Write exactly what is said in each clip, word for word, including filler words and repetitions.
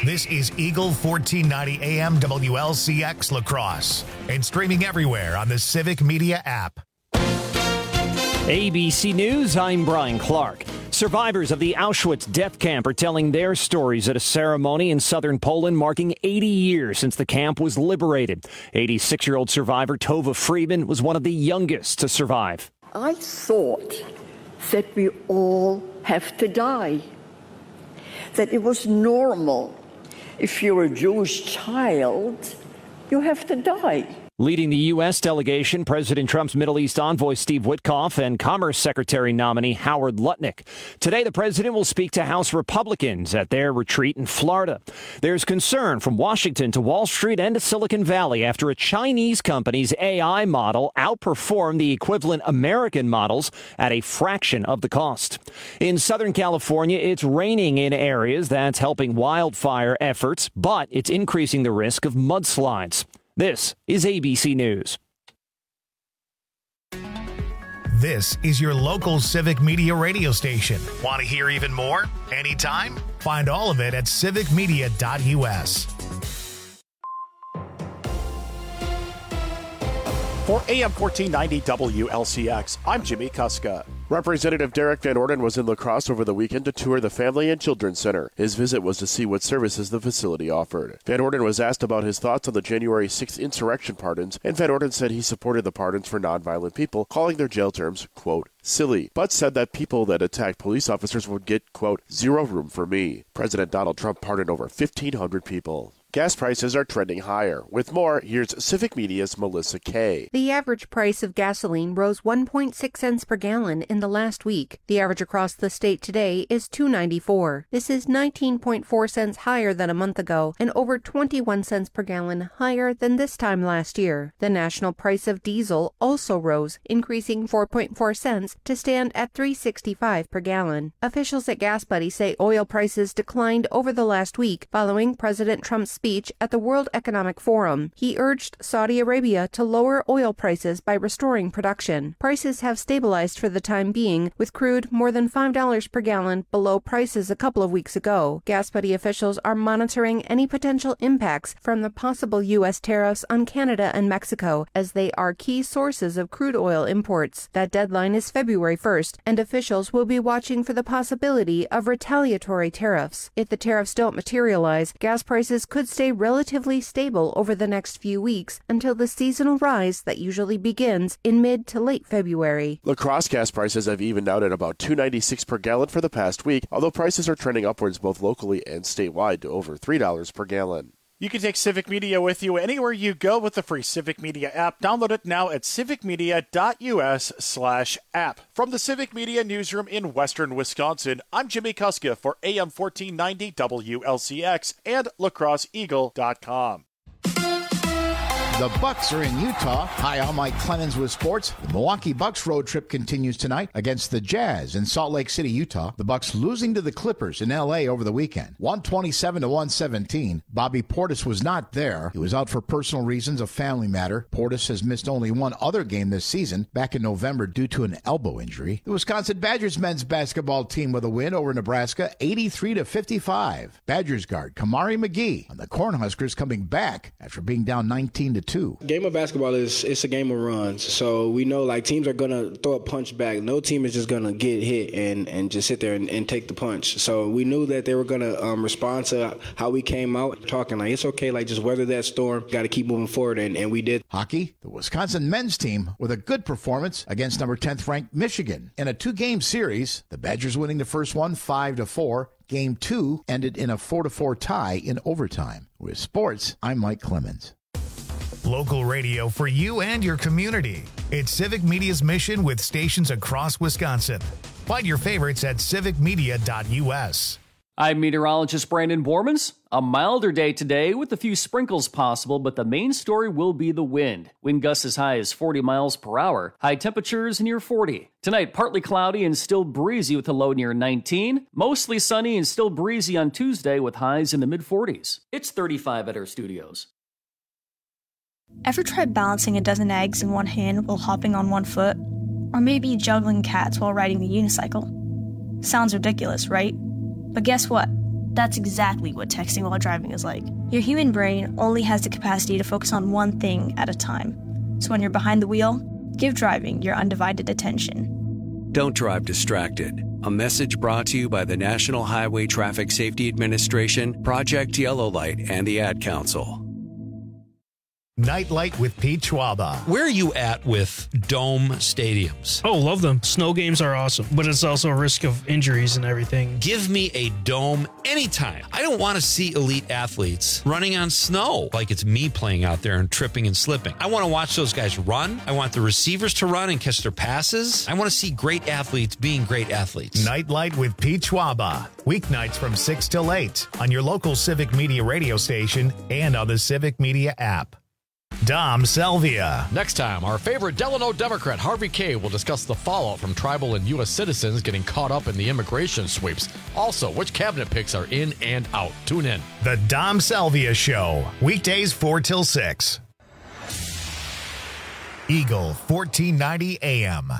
This is Eagle fourteen ninety A M W L C X La Crosse and streaming everywhere on the Civic Media app. A B C News, I'm Brian Clark. Survivors of the Auschwitz death camp are telling their stories at a ceremony in southern Poland marking eighty years since the camp was liberated. eighty-six-year-old survivor Tova Friedman was one of the youngest to survive. I thought that we all have to die, that it was normal. If you're a Jewish child, you have to die. Leading the U S delegation, President Trump's Middle East envoy Steve Witkoff and Commerce Secretary nominee Howard Lutnick. Today, the president will speak to House Republicans at their retreat in Florida. There's concern from Washington to Wall Street and to Silicon Valley after a Chinese company's A I model outperformed the equivalent American models at a fraction of the cost. In Southern California, it's raining in areas that's helping wildfire efforts, but it's increasing the risk of mudslides. This is A B C News. This is your local Civic Media radio station. Want to hear even more? Anytime? Find all of it at civic media dot U S. For A M fourteen ninety W L C X, I'm Jimmy Kuska. Representative Derek Van Orden was in La Crosse over the weekend to tour the Family and Children's Center. His visit was to see what services the facility offered. Van Orden was asked about his thoughts on the January sixth insurrection pardons, and Van Orden said he supported the pardons for nonviolent people, calling their jail terms, quote, silly, but said that people that attacked police officers would get, quote, zero room for me. President Donald Trump pardoned over fifteen hundred people. Gas prices are trending higher. With more, here's Civic Media's Melissa Kay. The average price of gasoline rose one point six cents per gallon in the last week. The average across the state today is two ninety-four. This is nineteen point four cents higher than a month ago and over twenty-one cents per gallon higher than this time last year. The national price of diesel also rose, increasing four point four cents to stand at three sixty-five per gallon. Officials at Gas Buddy say oil prices declined over the last week following President Trump's speech at the World Economic Forum. He urged Saudi Arabia to lower oil prices by restoring production. Prices have stabilized for the time being, with crude more than five dollars per gallon below prices a couple of weeks ago. Gas Buddy officials are monitoring any potential impacts from the possible U S tariffs on Canada and Mexico, as they are key sources of crude oil imports. That deadline is February first, and officials will be watching for the possibility of retaliatory tariffs. If the tariffs don't materialize, gas prices could stay relatively stable over the next few weeks until the seasonal rise that usually begins in mid to late February. La Crosse gas prices have evened out at about two ninety-six per gallon for the past week, although prices are trending upwards both locally and statewide to over three dollars per gallon. You can take Civic Media with you anywhere you go with the free Civic Media app. Download it now at civic media dot U S slash app. From the Civic Media newsroom in western Wisconsin, I'm Jimmy Kuska for A M fourteen ninety W L C X and La Crosse Eagle dot com. The Bucks are in Utah. Hi, I'm Mike Clemens with sports. The Milwaukee Bucks road trip continues tonight against the Jazz in Salt Lake City, Utah. The Bucks losing to the Clippers in L A over the weekend, one twenty-seven to one seventeen. Bobby Portis was not there. He was out for personal reasons, a family matter. Portis has missed only one other game this season, back in November due to an elbow injury. The Wisconsin Badgers men's basketball team with a win over Nebraska, eighty-three to fifty-five. Badgers guard Kamari McGee on the Cornhuskers coming back after being down nineteen to two. Game of basketball is it's a game of runs, so we know like teams are gonna throw a punch back. No team is just gonna get hit and, and just sit there and, and take the punch. So we knew that they were gonna um, respond to how we came out, talking like it's okay, like just weather that storm. Got to keep moving forward, and, and we did. Hockey, the Wisconsin men's team with a good performance against number tenth ranked Michigan in a two-game series. The Badgers winning the first one five to four. Game two ended in a four to four tie in overtime. With sports, I'm Mike Clemens. Local radio for you and your community. It's Civic Media's mission with stations across Wisconsin. Find your favorites at civic media dot U S. I'm meteorologist Brandon Bormans. A milder day today with a few sprinkles possible, but the main story will be the wind. Wind gusts as high as forty miles per hour. High temperatures near forty. Tonight, partly cloudy and still breezy with a low near nineteen. Mostly sunny and still breezy on Tuesday with highs in the mid-forties. It's thirty-five at our studios. Ever tried balancing a dozen eggs in one hand while hopping on one foot? Or maybe juggling cats while riding the unicycle? Sounds ridiculous, right? But guess what? That's exactly what texting while driving is like. Your human brain only has the capacity to focus on one thing at a time. So when you're behind the wheel, give driving your undivided attention. Don't drive distracted. A message brought to you by the National Highway Traffic Safety Administration, Project Yellow Light, and the Ad Council. Nightlight with Pete Schwaba. Where are you at with dome stadiums? Oh, love them. Snow games are awesome, but it's also a risk of injuries and everything. Give me a dome anytime. I don't want to see elite athletes running on snow like it's me playing out there and tripping and slipping. I want to watch those guys run. I want the receivers to run and catch their passes. I want to see great athletes being great athletes. Nightlight with Pete Schwaba. Weeknights from six till eight on your local Civic Media radio station and on the Civic Media app. Dom Selvia. Next time, our favorite Delano Democrat, Harvey Kaye, will discuss the fallout from tribal and U S citizens getting caught up in the immigration sweeps. Also, which cabinet picks are in and out. Tune in. The Dom Selvia Show, weekdays four till six. Eagle, fourteen ninety A M.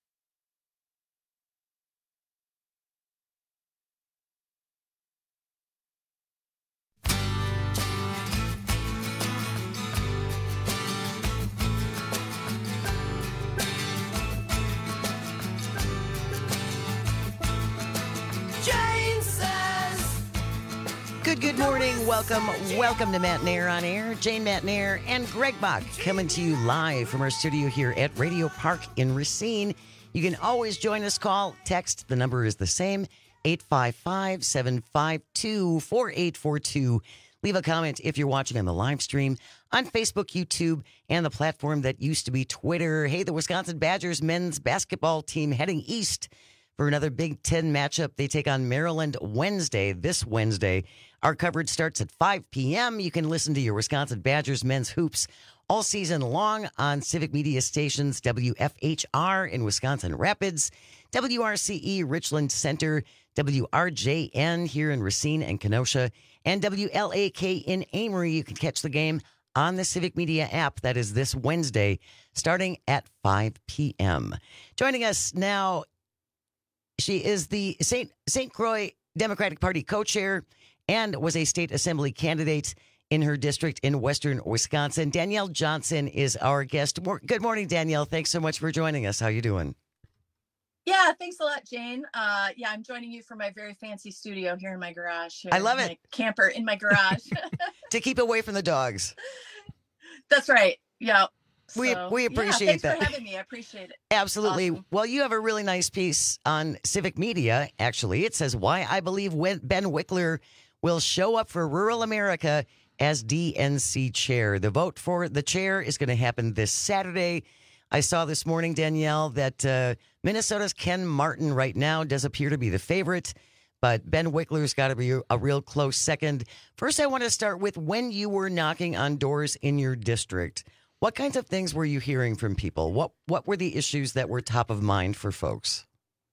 Good, good morning. Welcome, welcome to Matt Nair on Air. Jane Matt Nair and Greg Bach coming to you live from our studio here at Radio Park in Racine. You can always join us, call, text. The number is the same, eight five five, seven five two, four eight four two. Leave a comment if you're watching on the live stream on Facebook, YouTube, and the platform that used to be Twitter. Hey, the Wisconsin Badgers men's basketball team heading east for another Big Ten matchup. They take on Maryland Wednesday, this Wednesday. Our coverage starts at five p.m. You can listen to your Wisconsin Badgers men's hoops all season long on Civic Media stations W F H R in Wisconsin Rapids, W R C E Richland Center, W R J N here in Racine and Kenosha, and W L A K in Amory. You can catch the game on the Civic Media app. That is this Wednesday, starting at five p.m. Joining us now, she is the Saint Saint Croix Democratic Party co-chair and was a state assembly candidate in her district in western Wisconsin. Danielle Johnson is our guest. Good morning, Danielle. Thanks so much for joining us. How you doing? Yeah, thanks a lot, Jane. Uh, yeah, I'm joining you from my very fancy studio here in my garage. Here, I love my it. Camper in my garage. To keep away from the dogs. That's right. Yeah. We So, we appreciate yeah, thanks that. for having me. I appreciate it. Absolutely. Awesome. Well, you have a really nice piece on Civic Media, actually. It says, why I believe Ben Wickler will show up for rural America as D N C chair. The vote for the chair is going to happen this Saturday. I saw this morning, Danielle, that uh, Minnesota's Ken Martin right now does appear to be the favorite, but Ben Wickler's got to be a real close second. First, I want to start with when you were knocking on doors in your district. What kinds of things were you hearing from people? What what were the issues that were top of mind for folks?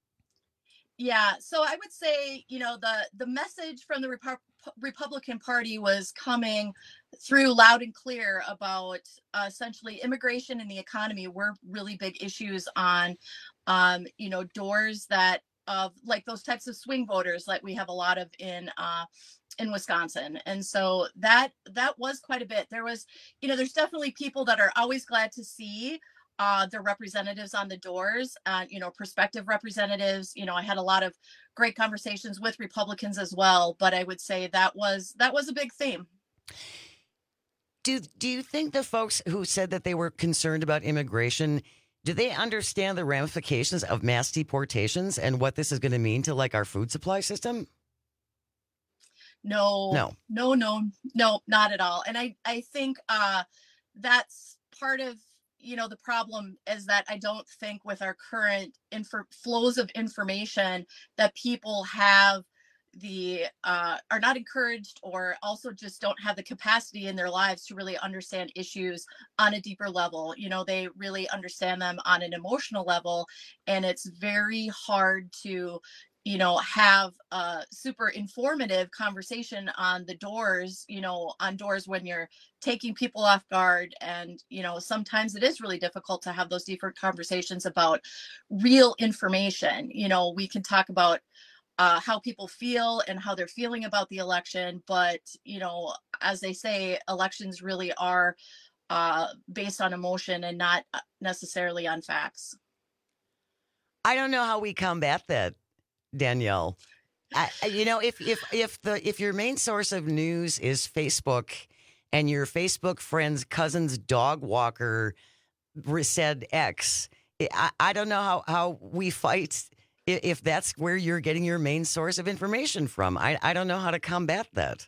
Yeah, so I would say, you know, the the message from the Repu- Republican Party was coming through loud and clear about uh, essentially immigration and the economy were really big issues on, um, you know, doors that of like those types of swing voters like we have a lot of in uh, in Wisconsin. And so that that was quite a bit. There was, you know, there's definitely people that are always glad to see uh, their representatives on the doors, uh, you know, prospective representatives. You know, I had a lot of great conversations with Republicans as well, but I would say that was that was a big theme. Do do you think the folks who said that they were concerned about immigration, do they understand the ramifications of mass deportations and what this is going to mean to like our food supply system? No, no, no, no, no, not at all. And I, I think uh, that's part of, you know, the problem is that I don't think with our current info flows of information that people have the uh, are not encouraged or also just don't have the capacity in their lives to really understand issues on a deeper level. You know, they really understand them on an emotional level, and it's very hard to, you know, have a super informative conversation on the doors, you know, on doors when you're taking people off guard. And, you know, sometimes it is really difficult to have those different conversations about real information. You know, we can talk about uh, how people feel and how they're feeling about the election. But, you know, as they say, elections really are uh, based on emotion and not necessarily on facts. I don't know how we combat that, Danielle. I, you know, if if if the if your main source of news is Facebook, and your Facebook friend's cousin's dog walker said X, I, I don't know how, how we fight if that's where you're getting your main source of information from. I, I don't know how to combat that.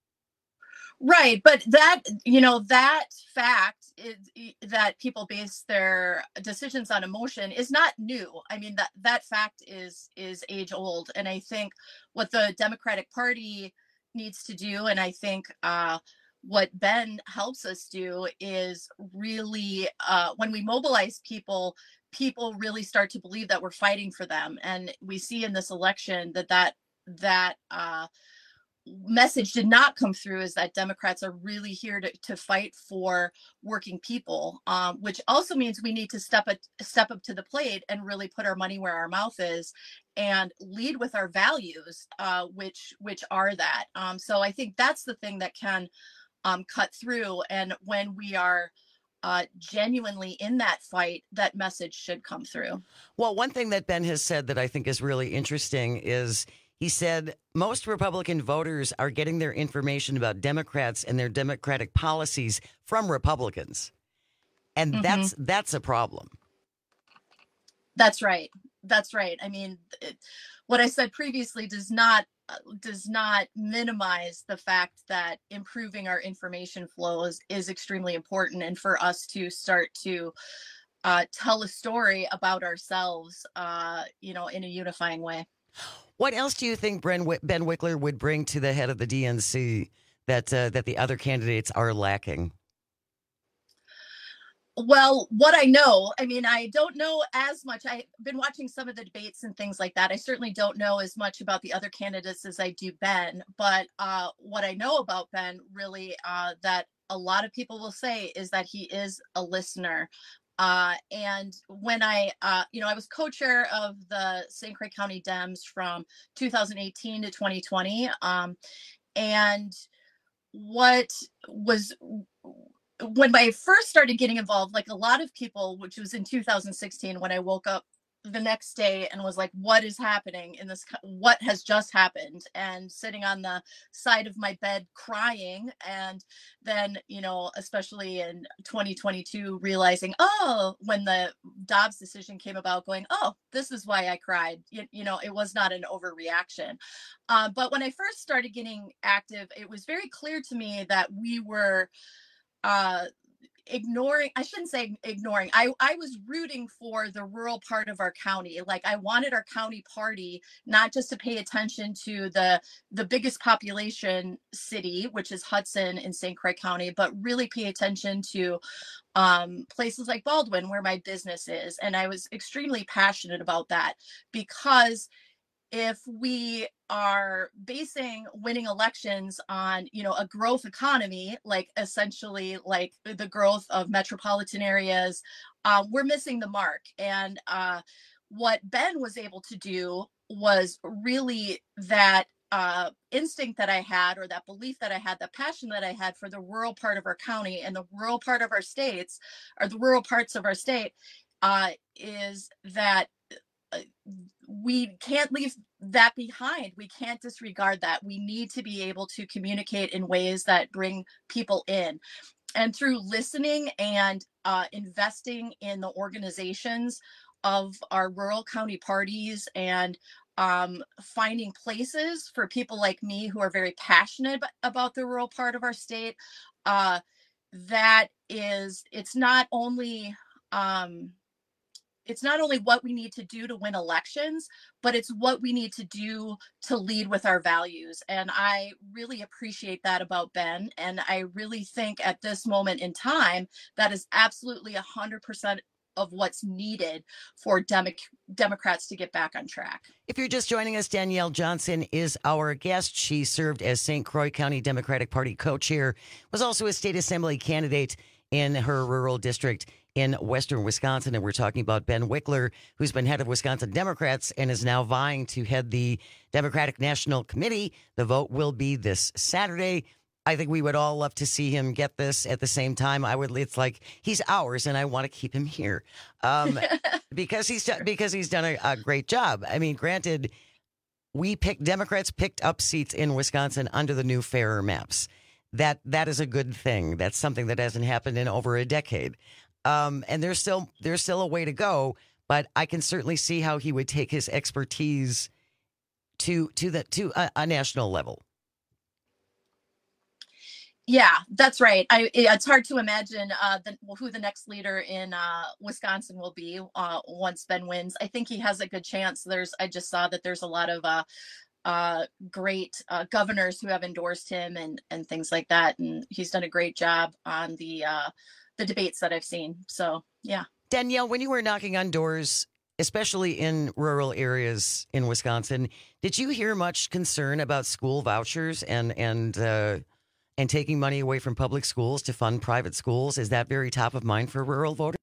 Right. But that, you know, that fact is, that people base their decisions on emotion is not new. I mean, that, that fact is, is age old. And I think what the Democratic Party needs to do, and I think uh, what Ben helps us do, is really, uh, when we mobilize people, people really start to believe that we're fighting for them. And we see in this election that that, that, uh, message did not come through, is that Democrats are really here to, to fight for working people, um, which also means we need to step up, step up to the plate and really put our money where our mouth is and lead with our values, uh, which which are that. Um, so I think that's the thing that can um, cut through. And when we are uh, genuinely in that fight, that message should come through. Well, one thing that Ben has said that I think is really interesting is he said most Republican voters are getting their information about Democrats and their Democratic policies from Republicans. And mm-hmm. that's that's a problem. That's right. That's right. I mean, it, what I said previously does not uh, does not minimize the fact that improving our information flows is extremely important, and for us to start to uh, tell a story about ourselves, uh, you know, in a unifying way. What else do you think Ben Wickler would bring to the head of the D N C that uh, that the other candidates are lacking? Well, what I know, I mean, I don't know as much. I've been watching some of the debates and things like that. I certainly don't know as much about the other candidates as I do Ben. But uh, what I know about Ben, really, uh, that a lot of people will say is that he is a listener. Uh, and when I, uh, you know, I was co-chair of the Saint Croix County Dems from two thousand eighteen to twenty twenty. Um, and what was, when I first started getting involved, like a lot of people, which was in two thousand sixteen, when I woke up the next day and was like, what is happening in this, what has just happened, and sitting on the side of my bed crying. And then, you know, especially in twenty twenty-two, realizing, oh, when the Dobbs decision came about, going, oh, this is why I cried. You, you know, it was not an overreaction. Uh, but when I first started getting active, it was very clear to me that we were uh, ignoring, I shouldn't say ignoring, I, I was rooting for the rural part of our county. Like, I wanted our county party not just to pay attention to the the biggest population city, which is Hudson in Saint Croix County, but really pay attention to um, places like Baldwin, where my business is. And I was extremely passionate about that, because if we are basing winning elections on, you know, a growth economy, like essentially like the growth of metropolitan areas, uh, we're missing the mark. And uh, what Ben was able to do was really that uh, instinct that I had, or that belief that I had, that passion that I had for the rural part of our county and the rural part of our states, or the rural parts of our state, uh, is that we can't leave that behind. We can't disregard that. We need to be able to communicate in ways that bring people in. And through listening and uh, investing in the organizations of our rural county parties, and um, finding places for people like me who are very passionate about the rural part of our state, uh, that is, it's not only um, It's not only what we need to do to win elections, but it's what we need to do to lead with our values. And I really appreciate that about Ben. And I really think at this moment in time, that is absolutely one hundred percent of what's needed for Demo- Democrats to get back on track. If you're just joining us, Danielle Johnson is our guest. She served as Saint Croix County Democratic Party co-chair, was also a state assembly candidate in her rural district in western Wisconsin. And we're talking about Ben Wickler, who's been head of Wisconsin Democrats and is now vying to head the Democratic National Committee. The vote will be this Saturday. I think we would all love to see him get this. At the same time, I would. It's like he's ours, and I want to keep him here um, because he's because he's done a, a great job. I mean, granted, we picked Democrats picked up seats in Wisconsin under the new fairer maps. That that is a good thing. That's something that hasn't happened in over a decade, um, and there's still there's still a way to go. But I can certainly see how he would take his expertise to to the to a, a national level. Yeah, that's right. I, it's hard to imagine uh, the, who the next leader in uh, Wisconsin will be uh, once Ben wins. I think he has a good chance. There's, I just saw that there's a lot of uh, uh, great uh, governors who have endorsed him and and things like that, and he's done a great job on the uh, the debates that I've seen. So yeah, Danielle, when you were knocking on doors, especially in rural areas in Wisconsin, did you hear much concern about school vouchers and and uh, and taking money away from public schools to fund private schools? Is that very top of mind for rural voters?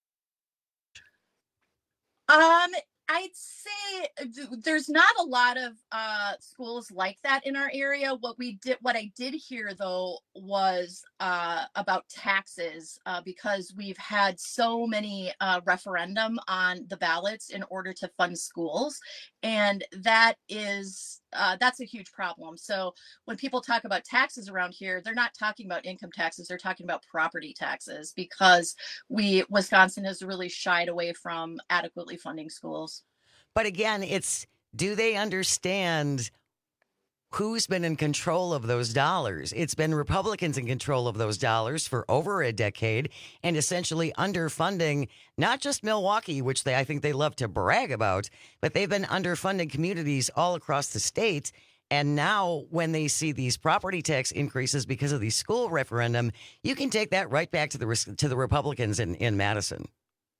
Um, I'd say there's not a lot of uh, schools like that in our area. What we did, what I did hear though, was uh, about taxes uh, because we've had so many uh, referendum on the ballots in order to fund schools, and that is uh, that's a huge problem. So when people talk about taxes around here, they're not talking about income taxes; they're talking about property taxes because we Wisconsin has really shied away from adequately funding schools. But again, it's, do they understand who's been in control of those dollars? It's been Republicans in control of those dollars for over a decade and essentially underfunding not just Milwaukee, which they I think they love to brag about, but they've been underfunding communities all across the state. And now when they see these property tax increases because of the school referendum, you can take that right back to the to the Republicans in, in Madison.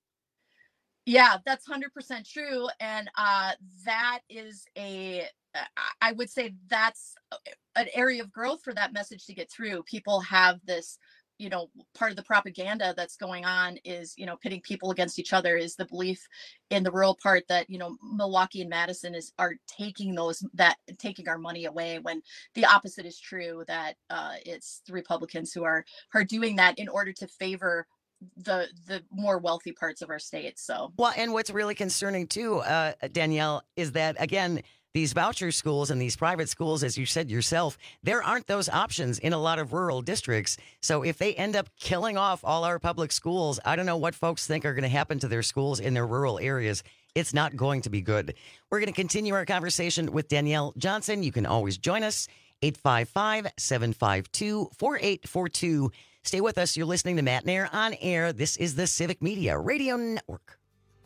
Yeah, that's one hundred percent true. And uh, that is a, I would say that's an area of growth for that message to get through. People have this, you know, part of the propaganda that's going on is, you know, pitting people against each other is the belief in the rural part that, you know, Milwaukee and Madison is are taking those, that taking our money away, when the opposite is true, that uh, it's the Republicans who are, are doing that in order to favor the the more wealthy parts of our state. So well, and what's really concerning too, uh, Danielle, is that again, these voucher schools and these private schools, as you said yourself, there aren't those options in a lot of rural districts. So if they end up killing off all our public schools, I don't know what folks think are going to happen to their schools in their rural areas. It's not going to be good. We're going to continue our conversation with Danielle Johnson. You can always join us, eight five five, seven five two, four eight four two. Stay with us. You're listening to Matt Nair on Air. This is the Civic Media Radio Network.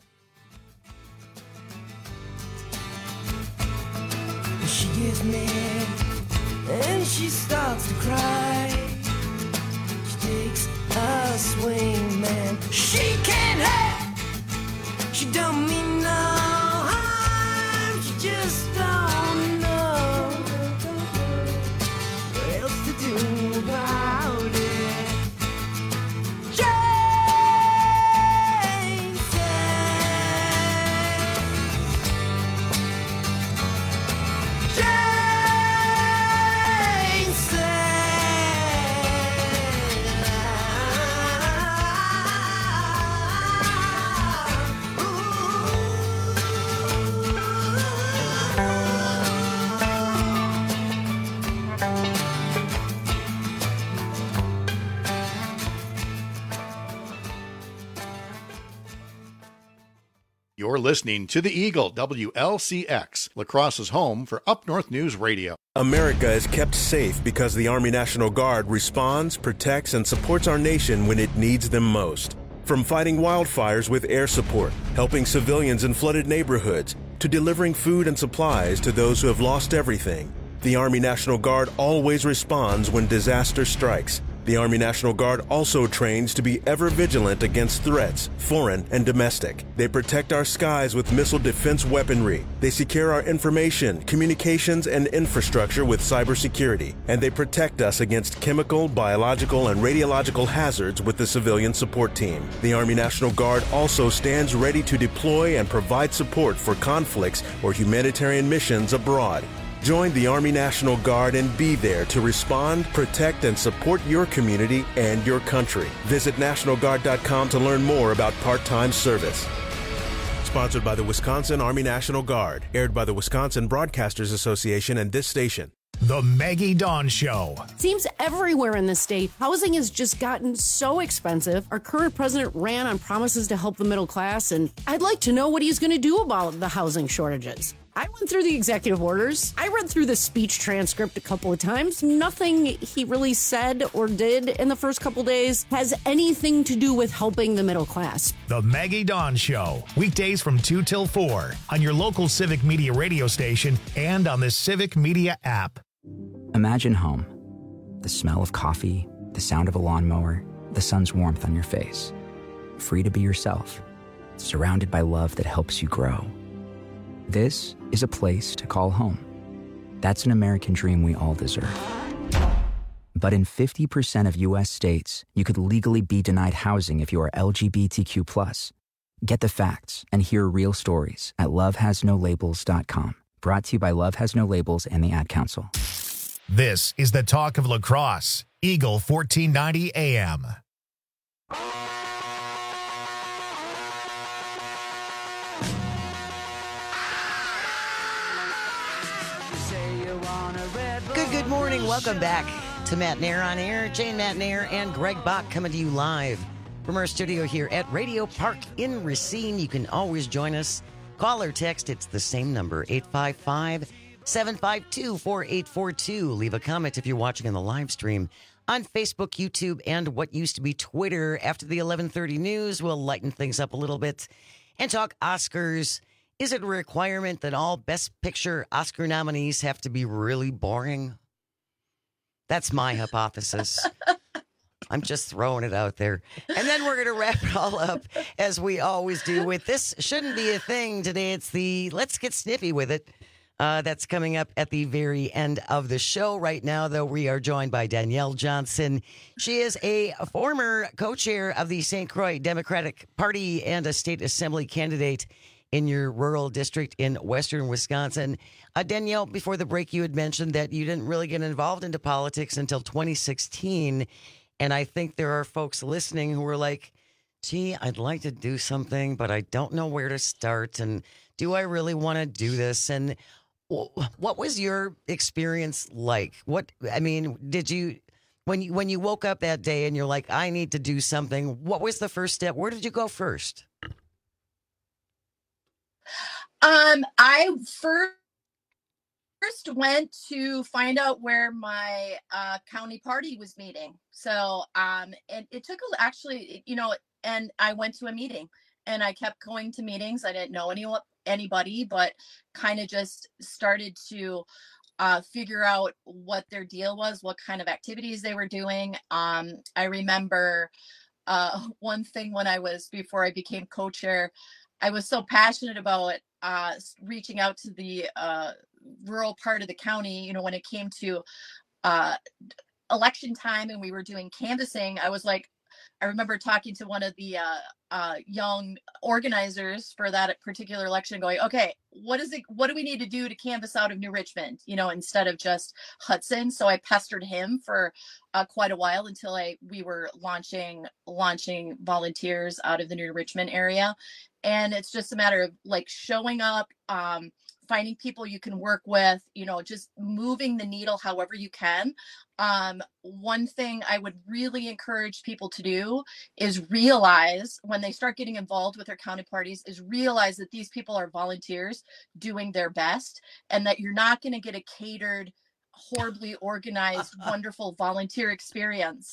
She gets mad and she starts to cry. She takes a swing, man. She can't help. She don't mean no harm. She just don't know what else to do about it. You're listening to The Eagle, W L C X, La Crosse's home for Up North News Radio. America is kept safe because the Army National Guard responds, protects, and supports our nation when it needs them most. From fighting wildfires with air support, helping civilians in flooded neighborhoods, to delivering food and supplies to those who have lost everything, the Army National Guard always responds when disaster strikes. The Army National Guard also trains to be ever vigilant against threats, foreign and domestic. They protect our skies with missile defense weaponry. They secure our information, communications, and infrastructure with cybersecurity. And they protect us against chemical, biological, and radiological hazards with the civilian support team. The Army National Guard also stands ready to deploy and provide support for conflicts or humanitarian missions abroad. Join the Army National Guard and be there to respond, protect, and support your community and your country. Visit National Guard dot com to learn more about part-time service. Sponsored by the Wisconsin Army National Guard. Aired by the Wisconsin Broadcasters Association and this station. The Maggie Dawn Show. Seems everywhere in the state, housing has just gotten so expensive. Our current president ran on promises to help the middle class, and I'd like to know what he's going to do about the housing shortages. I went through the executive orders. I read through the speech transcript a couple of times. Nothing he really said or did in the first couple days has anything to do with helping the middle class. The Maggie Dawn Show. Weekdays from two till four on your local Civic Media radio station and on the Civic Media app. Imagine home. The smell of coffee, the sound of a lawnmower, the sun's warmth on your face. Free to be yourself. Surrounded by love that helps you grow. This is a place to call home. That's an American dream we all deserve. But in fifty percent of U S states, you could legally be denied housing if you are L G B T Q plus. Get the facts and hear real stories at love has no labels dot com. Brought to you by Love Has No Labels and the Ad Council. This is the talk of lacrosse. Eagle fourteen ninety A M. Good, good morning. Welcome back to Matt Nair on Air. Jane Matt Nair and Greg Bach coming to you live from our studio here at Radio Park in Racine. You can always join us. Call or text. It's the same number, eight five five, seven five two, four eight four two. Leave a comment if you're watching on the live stream on Facebook, YouTube, and what used to be Twitter. After the eleven thirty news, we'll lighten things up a little bit and talk Oscars. Is it a requirement that all Best Picture Oscar nominees have to be really boring? That's my hypothesis. I'm just throwing it out there. And then we're going to wrap it all up, as we always do, with This Shouldn't Be a Thing. Today it's the Let's Get Snippy with It. Uh, that's coming up at the very end of the show. Right now, though, we are joined by Danielle Johnson. She is a former co-chair of the Saint Croix Democratic Party and a state assembly candidate in your rural district in western Wisconsin. Uh, Danielle, before the break, you had mentioned that you didn't really get involved into politics until twenty sixteen. And I think there are folks listening who are like, gee, I'd like to do something, but I don't know where to start. And do I really want to do this? And what was your experience like? What, I mean, did you, when you, when you woke up that day and you're like, I need to do something, what was the first step? Where did you go first? Um, I first First went to find out where my uh, county party was meeting. So, um, and it took a, actually, you know, and I went to a meeting and I kept going to meetings. I didn't know any, anybody, but kind of just started to uh, figure out what their deal was, what kind of activities they were doing. Um, I remember uh, one thing when I was, before I became co-chair, I was so passionate about uh, reaching out to the uh, rural part of the county, you know, when it came to uh, election time and we were doing canvassing. I was like, I remember talking to one of the uh, uh, young organizers for that particular election going, okay, what is it? What do we need to do to canvass out of New Richmond, you know, instead of just Hudson? So I pestered him for uh, quite a while until I we were launching launching volunteers out of the New Richmond area. And it's just a matter of like showing up, um, finding people you can work with, you know, just moving the needle however you can. Um, one thing I would really encourage people to do is realize when they start getting involved with their county parties is realize that these people are volunteers doing their best and that you're not going to get a catered, horribly organized, wonderful volunteer experience.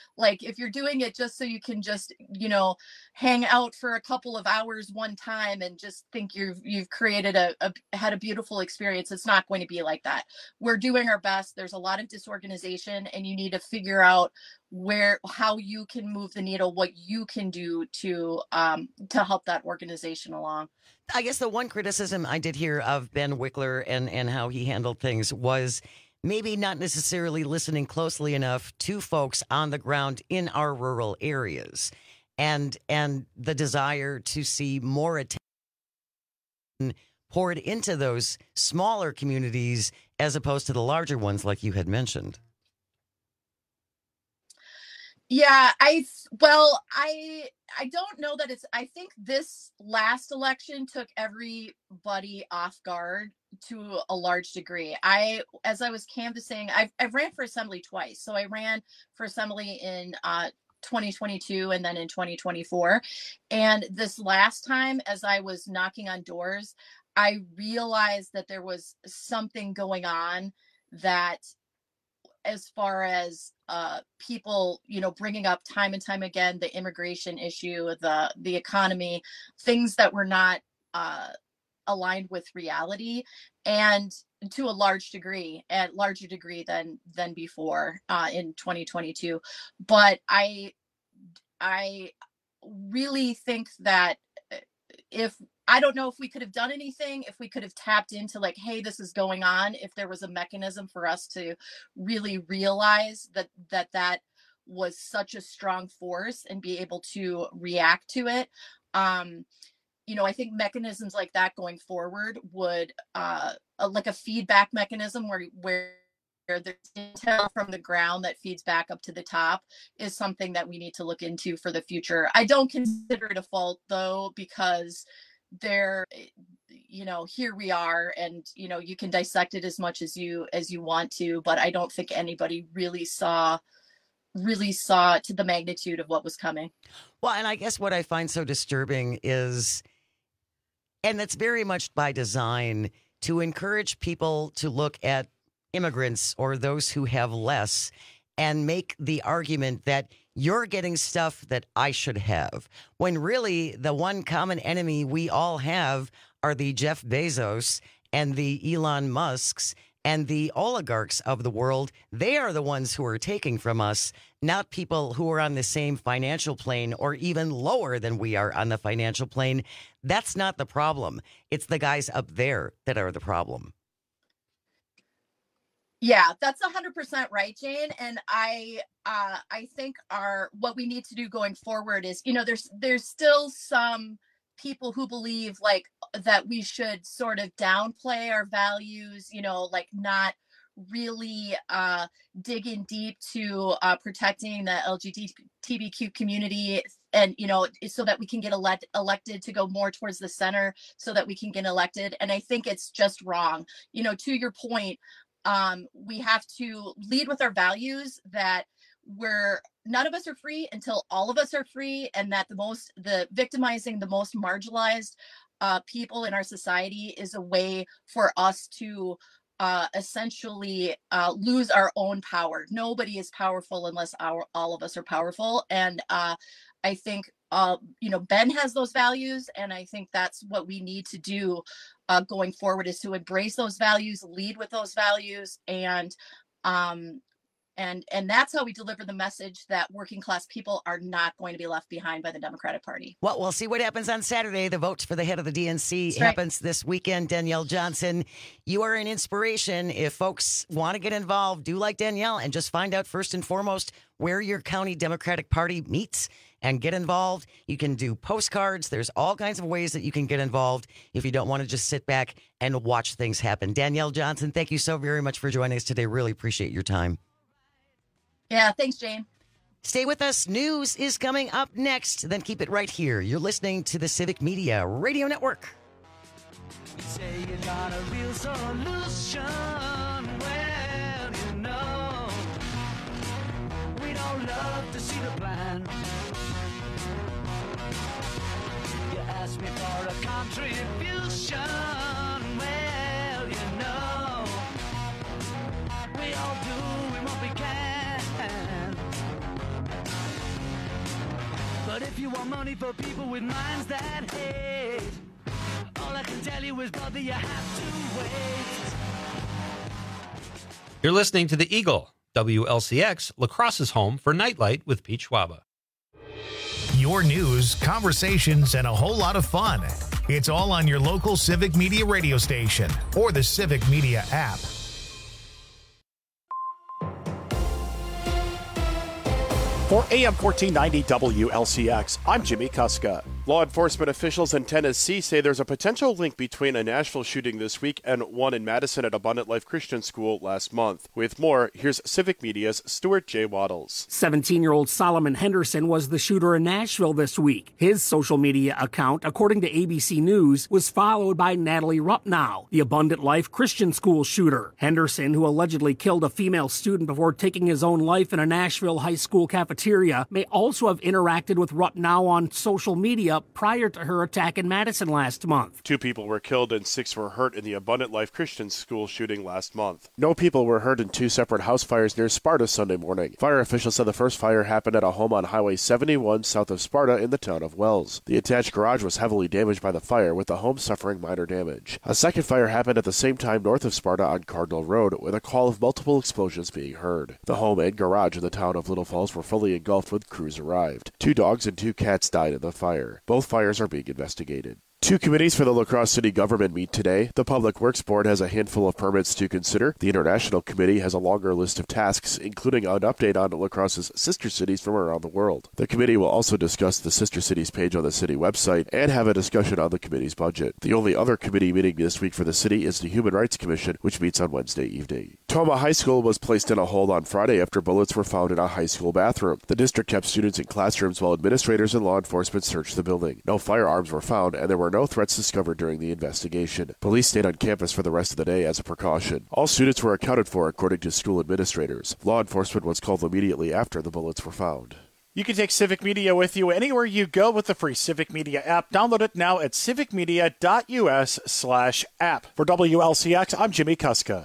Like if you're doing it just so you can just, you know, hang out for a couple of hours one time and just think you've you've created a, a had a beautiful experience, it's not going to be like that. We're doing our best. There's a lot of disorganization, and you need to figure out where how you can move the needle, what you can do to um, to help that organization along. I guess the one criticism I did hear of Ben Wickler and, and how he handled things was maybe not necessarily listening closely enough to folks on the ground in our rural areas, and and the desire to see more attention poured into those smaller communities as opposed to the larger ones like you had mentioned. Yeah, I well, I I don't know that it's I think this last election took everybody off guard to a large degree. I as I was canvassing, I've I've ran for assembly twice. So I ran for assembly in uh twenty twenty-two and then in twenty twenty-four. And this last time, as I was knocking on doors, I realized that there was something going on that as far as uh, people, you know, bringing up time and time again, the immigration issue, the the economy, things that were not uh, aligned with reality, and to a large degree, at larger degree than than before uh, in twenty twenty-two. But I, I really think that if I don't know if we could have done anything, if we could have tapped into like, hey, this is going on, if there was a mechanism for us to really realize that that that was such a strong force and be able to react to it. Um, you know, I think mechanisms like that going forward would uh, a, like a feedback mechanism where where there's intel from the ground that feeds back up to the top is something that we need to look into for the future. I don't consider it a fault though, because there, you know, here we are, and you know, you can dissect it as much as you as you want to, but I don't think anybody really saw really saw to the magnitude of what was coming. Well, and I guess what I find so disturbing is, and it's very much by design, to encourage people to look at immigrants or those who have less and make the argument that you're getting stuff that I should have, when really the one common enemy we all have are the Jeff Bezos and the Elon Musks and the oligarchs of the world. They are the ones who are taking from us, not people who are on the same financial plane or even lower than we are on the financial plane. That's not the problem. It's the guys up there that are the problem. Yeah, that's one hundred percent right, Jane. And I uh, I think our what we need to do going forward is, you know, there's there's still some people who believe like that we should sort of downplay our values, you know, like not really uh, dig in deep to uh, protecting the L G B T Q community, and, you know, so that we can get elect- elected to go more towards the center so that we can get elected. And I think it's just wrong. You know, to your point, um, we have to lead with our values that we're none of us are free until all of us are free, and that the most the victimizing the most marginalized uh, people in our society is a way for us to uh, essentially uh, lose our own power. Nobody is powerful unless our all of us are powerful, and uh, I think uh, you know, Ben has those values, and I think that's what we need to do uh, going forward, is to embrace those values, lead with those values, and um, And and that's how we deliver the message that working class people are not going to be left behind by the Democratic Party. Well, we'll see what happens on Saturday. The votes for the head of the D N C That's right. happens this weekend. Danielle Johnson, you are an inspiration. If folks want to get involved, do like Danielle and just find out first and foremost where your county Democratic Party meets and get involved. You can do postcards. There's all kinds of ways that you can get involved if you don't want to just sit back and watch things happen. Danielle Johnson, thank you so very much for joining us today. Really appreciate your time. Yeah, thanks, Jane. Stay with us. News is coming up next. Then keep it right here. You're listening to the Civic Media Radio Network. You say you got a real solution. Well, you know, we don't love to see the plan. You ask me for a contribution. Well, you know, we all do what we can. But if you want money for people with minds that hate, all I can tell you is, brother, you have to wait. You're listening to The Eagle, W L C X, La Crosse's home for Nightlight with Pete Schwaba. Your news, conversations, and a whole lot of fun. It's all on your local Civic Media radio station or the Civic Media app. For A M fourteen ninety W L C X, I'm Jimmy Kuska. Law enforcement officials in Tennessee say there's a potential link between a Nashville shooting this week and one in Madison at Abundant Life Christian School last month. With more, here's Civic Media's Stuart J. Waddles. seventeen-year-old Solomon Henderson was the shooter in Nashville this week. His social media account, according to A B C News, was followed by Natalie Rupnow, the Abundant Life Christian School shooter. Henderson, who allegedly killed a female student before taking his own life in a Nashville high school cafeteria, may also have interacted with Rupnow on social media prior to her attack in Madison last month. Two people were killed and six were hurt in the Abundant Life Christian School shooting last month. No people were hurt in two separate house fires near Sparta Sunday morning. Fire officials said the first fire happened at a home on Highway seventy-one south of Sparta in the town of Wells. The attached garage was heavily damaged by the fire, with the home suffering minor damage. A second fire happened at the same time north of Sparta on Cardinal Road, with a call of multiple explosions being heard. The home and garage in the town of Little Falls were fully engulfed when crews arrived. Two dogs and two cats died in the fire. Both fires are being investigated. Two committees for the La Crosse City government meet today. The Public Works Board has a handful of permits to consider. The International Committee has a longer list of tasks, including an update on La Crosse's sister cities from around the world. The committee will also discuss the sister cities page on the city website and have a discussion on the committee's budget. The only other committee meeting this week for the city is the Human Rights Commission, which meets on Wednesday evening. Tomah High School was placed in a hold on Friday after bullets were found in a high school bathroom. The district kept students in classrooms while administrators and law enforcement searched the building. No firearms were found, and there were no threats discovered during the investigation. Police stayed on campus for the rest of the day as a precaution. All students were accounted for, according to school administrators. Law enforcement was called immediately after the bullets were found. You can take Civic Media with you anywhere you go with the free Civic Media app. Download it now at civicmedia.us slash app. For W L C X, I'm Jimmy Kuska.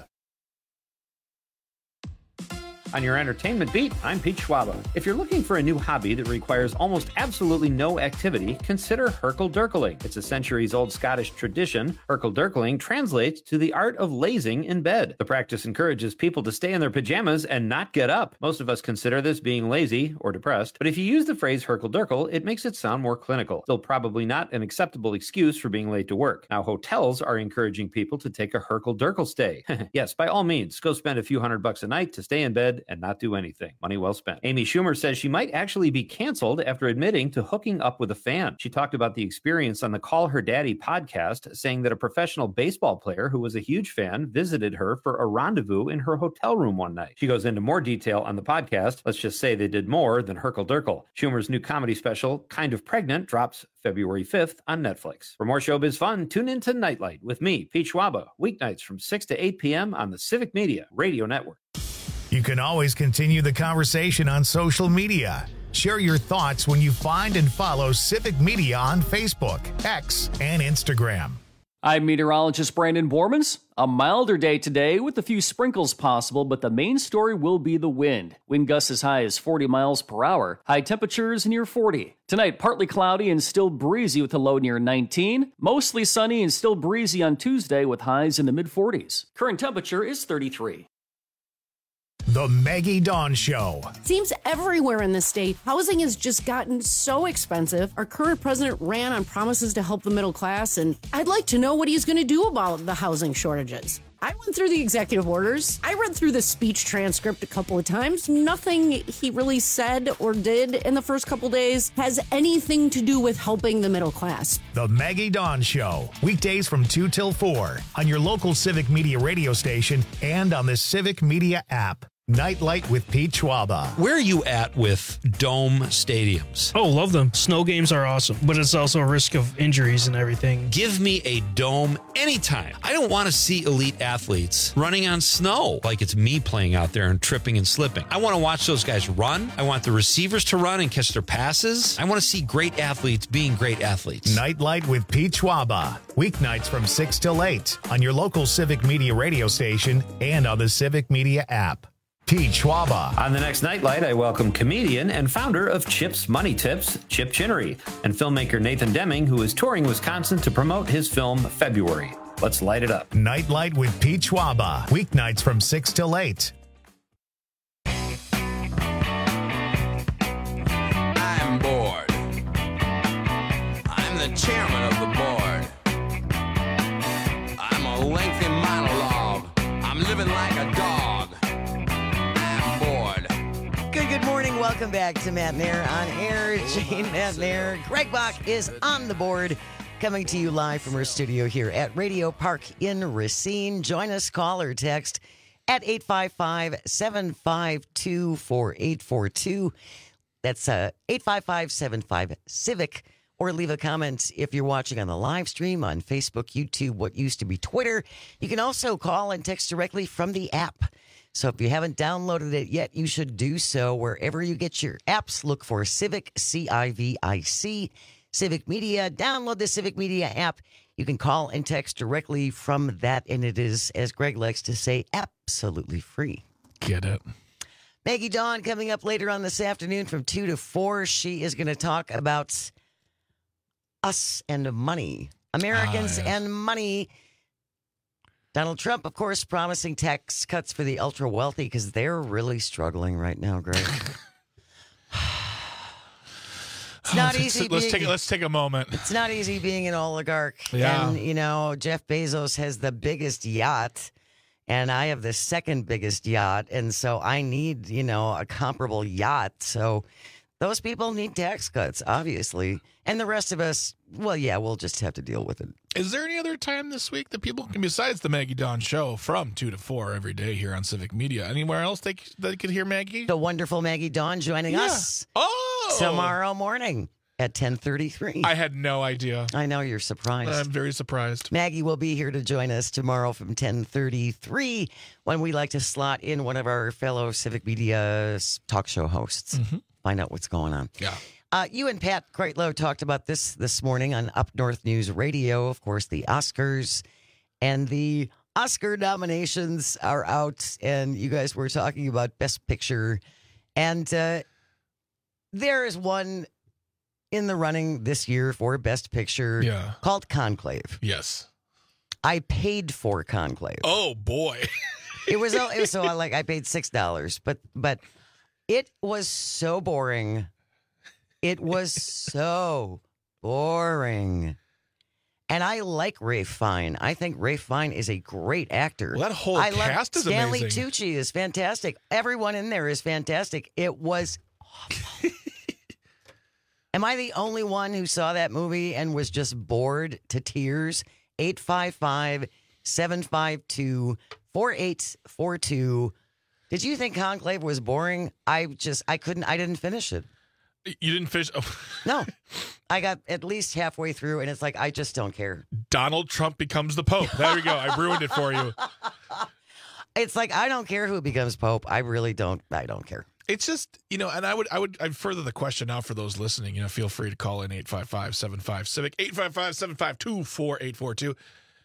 On your entertainment beat, I'm Pete Schwaba. If you're looking for a new hobby that requires almost absolutely no activity, consider Herkel-Durkeling. It's a centuries-old Scottish tradition. Herkel-Durkeling translates to the art of lazing in bed. The practice encourages people to stay in their pajamas and not get up. Most of us consider this being lazy or depressed, but if you use the phrase Herkel-Durkel, it makes it sound more clinical. Still probably not an acceptable excuse for being late to work. Now, hotels are encouraging people to take a Herkel-Durkel stay. Yes, by all means, go spend a few hundred bucks a night to stay in bed and not do anything. Money well spent. Amy Schumer says she might actually be canceled after admitting to hooking up with a fan. She talked about the experience on the Call Her Daddy podcast, saying that a professional baseball player who was a huge fan visited her for a rendezvous in her hotel room one night. She goes into more detail on the podcast. Let's just say they did more than Herkel-Durkel. Schumer's new comedy special, Kind of Pregnant, drops February fifth on Netflix. For more showbiz fun, tune in to Nightlight with me, Pete Schwaba, weeknights from six to eight p.m. on the Civic Media Radio Network. You can always continue the conversation on social media. Share your thoughts when you find and follow Civic Media on Facebook, X, and Instagram. I'm meteorologist Brandon Bormans. A milder day today with a few sprinkles possible, but the main story will be the wind. Wind gusts as high as forty miles per hour. High temperatures near forty. Tonight, partly cloudy and still breezy with a low near nineteen. Mostly sunny and still breezy on Tuesday with highs in the mid forties. Current temperature is thirty-three. The Maggie Dawn Show. Seems everywhere in the state, housing has just gotten so expensive. Our current president ran on promises to help the middle class, and I'd like to know what he's going to do about the housing shortages. I went through the executive orders. I read through the speech transcript a couple of times. Nothing he really said or did in the first couple days has anything to do with helping the middle class. The Maggie Dawn Show. Weekdays from two till four on your local Civic Media radio station and on the Civic Media app. Nightlight with Pete Schwaba. Where are you at with dome stadiums? Oh, love them. Snow games are awesome, but it's also a risk of injuries and everything. Give me a dome anytime. I don't want to see elite athletes running on snow like it's me playing out there and tripping and slipping. I want to watch those guys run. I want the receivers to run and catch their passes. I want to see great athletes being great athletes. Nightlight with Pete Schwaba. Weeknights from six till eight on your local Civic Media radio station and on the Civic Media app. Pete Schwaba. On the next Nightlight, I welcome comedian and founder of Chip's Money Tips, Chip Chinnery, and filmmaker Nathan Deming, who is touring Wisconsin to promote his film February. Let's light it up. Nightlight with Pete Schwaba. Weeknights from six till eight. I'm bored. I'm the chairman of the board. I'm a lengthy monologue. I'm living like a dog. I'm bored. Good, good morning. Welcome back to Matt Nair on air. Jane Matt Nair. Greg Bach is on the board. Coming to you live from our studio here at Radio Park in Racine. Join us, call or text at eight five five, seven five two, four eight four two. That's uh, eight five five, seven five, CIVIC. Or leave a comment if you're watching on the live stream on Facebook, YouTube, what used to be Twitter. You can also call and text directly from the app. So if you haven't downloaded it yet, you should do so wherever you get your apps. Look for Civic, C I V I C. Civic Media. Download the Civic Media app. You can call and text directly from that, and it is, as Greg likes to say, absolutely free. Get it. Maggie Dawn coming up later on this afternoon from two to four. She is going to talk about us and money. Americans Ah, yes. and money. Donald Trump, of course, promising tax cuts for the ultra wealthy because they're really struggling right now, Greg. It's not let's, easy. Let's being, take let's take a moment. It's not easy being an oligarch. Yeah. And, you know, Jeff Bezos has the biggest yacht, and I have the second biggest yacht. And so I need, you know, a comparable yacht. So those people need tax cuts, obviously. And the rest of us, well, yeah, we'll just have to deal with it. Is there any other time this week that people can, besides the Maggie Dawn show from two to four every day here on Civic Media, anywhere else they they could hear Maggie? The wonderful Maggie Dawn joining Yeah. us Oh, tomorrow morning at ten thirty-three. I had no idea. I know you're surprised. I'm very surprised. Maggie will be here to join us tomorrow from ten thirty-three when we like to slot in one of our fellow Civic Media talk show hosts. Mhm. Find out what's going on. Yeah. Uh, you and Pat Kreitlow talked about this this morning on Up North News Radio. Of course, the Oscars and the Oscar nominations are out, and you guys were talking about Best Picture. And uh, there is one in the running this year for Best Picture Yeah. called Conclave. Yes. I paid for Conclave. Oh boy. It was it was so like I paid six dollars, but but it was so boring. It was so boring. And I like Ralph Fiennes. I think Ralph Fiennes is a great actor. Well, that whole I cast love, is Stanley amazing. Tucci is fantastic. Everyone in there is fantastic. It was awful. Am I the only one who saw that movie and was just bored to tears? eight five five, seven five two, four eight four two. Did you think Conclave was boring? I just, I couldn't, I didn't finish it. You didn't finish. Oh. No. I got at least halfway through, and it's like, I just don't care. Donald Trump becomes the Pope. There we go. I ruined it for you. It's like, I don't care who becomes Pope. I really don't, I don't care. It's just, you know, and I would, I would, I'd further the question out for those listening. You know, feel free to call in eight five five, seven five, CIVIC, eight five five, seven five two, four eight four two.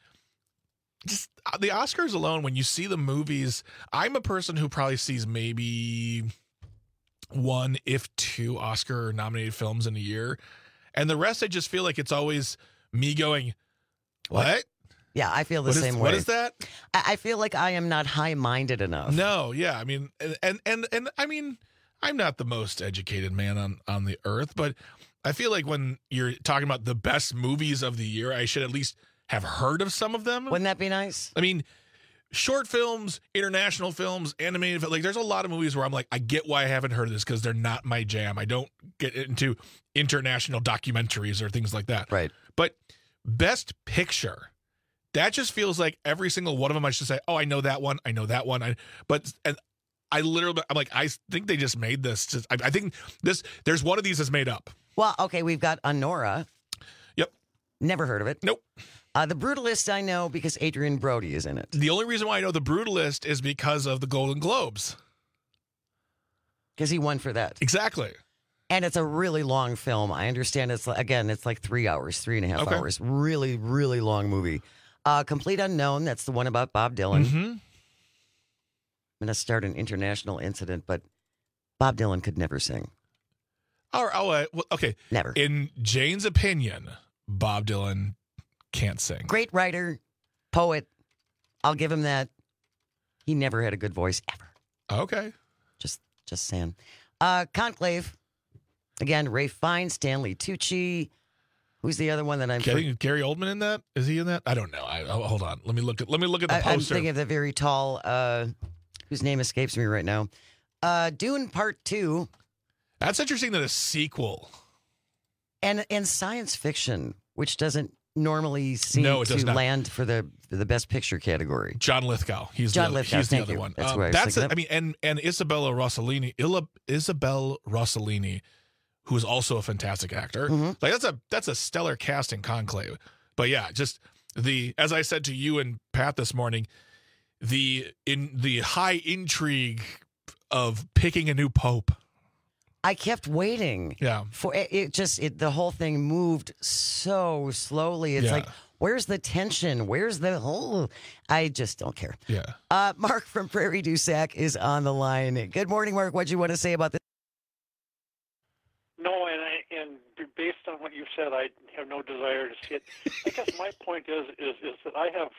Just uh, the Oscars alone, when you see the movies, I'm a person who probably sees maybe one, if two Oscar nominated films in a year. And the rest, I just feel like it's always me going, what? what? Yeah, I feel the what same is, way. What is that? I, I feel like I am not high-minded enough. No, yeah. I mean, and, and, and, and I mean, I'm not the most educated man on, on the earth, but I feel like when you're talking about the best movies of the year, I should at least have heard of some of them. Wouldn't that be nice? I mean, short films, international films, animated, like there's a lot of movies where I'm like, I get why I haven't heard of this because they're not my jam. I don't get into international documentaries or things like that. Right. But Best Picture, that just feels like every single one of them I should say, oh, I know that one. I know that one. I, but and I literally, I'm like, I think they just made this. Just, I, I think this, there's one of these that's made up. Well, okay, we've got Honora. Yep. Never heard of it. Nope. Uh, the Brutalist I know because Adrian Brody is in it. The only reason why I know The Brutalist is because of the Golden Globes. Because he won for that. Exactly. And it's a really long film. I understand it's, again, it's like three hours, three and a half Okay. hours. Really, really long movie. Uh, Complete Unknown, that's the one about Bob Dylan. Mm-hmm. I'm going to start an international incident, but Bob Dylan could never sing. All right, oh, uh, well, okay. Never. In Jane's opinion, Bob Dylan can't sing. Great writer, poet. I'll give him that. He never had a good voice ever. Okay. Just, just saying. Uh, Conclave. Again, Ray Fiennes, Stanley Tucci. Who's the other one that I'm? Getting Gary Oldman in that? Is he in that? I don't know. I, oh, hold on. Let me look at. Let me look at the I, poster. I'm thinking of the very tall, uh, whose name escapes me right now. Uh, Dune Part Two. That's interesting that a sequel. And and science fiction, which doesn't normally seem No, it does to not. land for the the best picture category. John Lithgow. He's John the, Lithgow, He's the thank other you. one. That's Um, what I was that's thinking a, of. I mean, and and Isabella Rossellini, Illa, Isabel Rossellini, who is also a fantastic actor. Mhm. Like that's a that's a stellar cast in Conclave. But yeah, just the as I said to you and Pat this morning, the in the high intrigue of picking a new pope. I kept waiting. Yeah. For it, it just it the whole thing moved so slowly. It's Yeah. like, where's the tension? Where's the whole? I just don't care. Yeah. Uh, Mark from Prairie du Sac is on the line. Good morning, Mark. What do you want to say about this? No, and I, and based on what you've said, I have no desire to see it. I guess my point is is is that I have,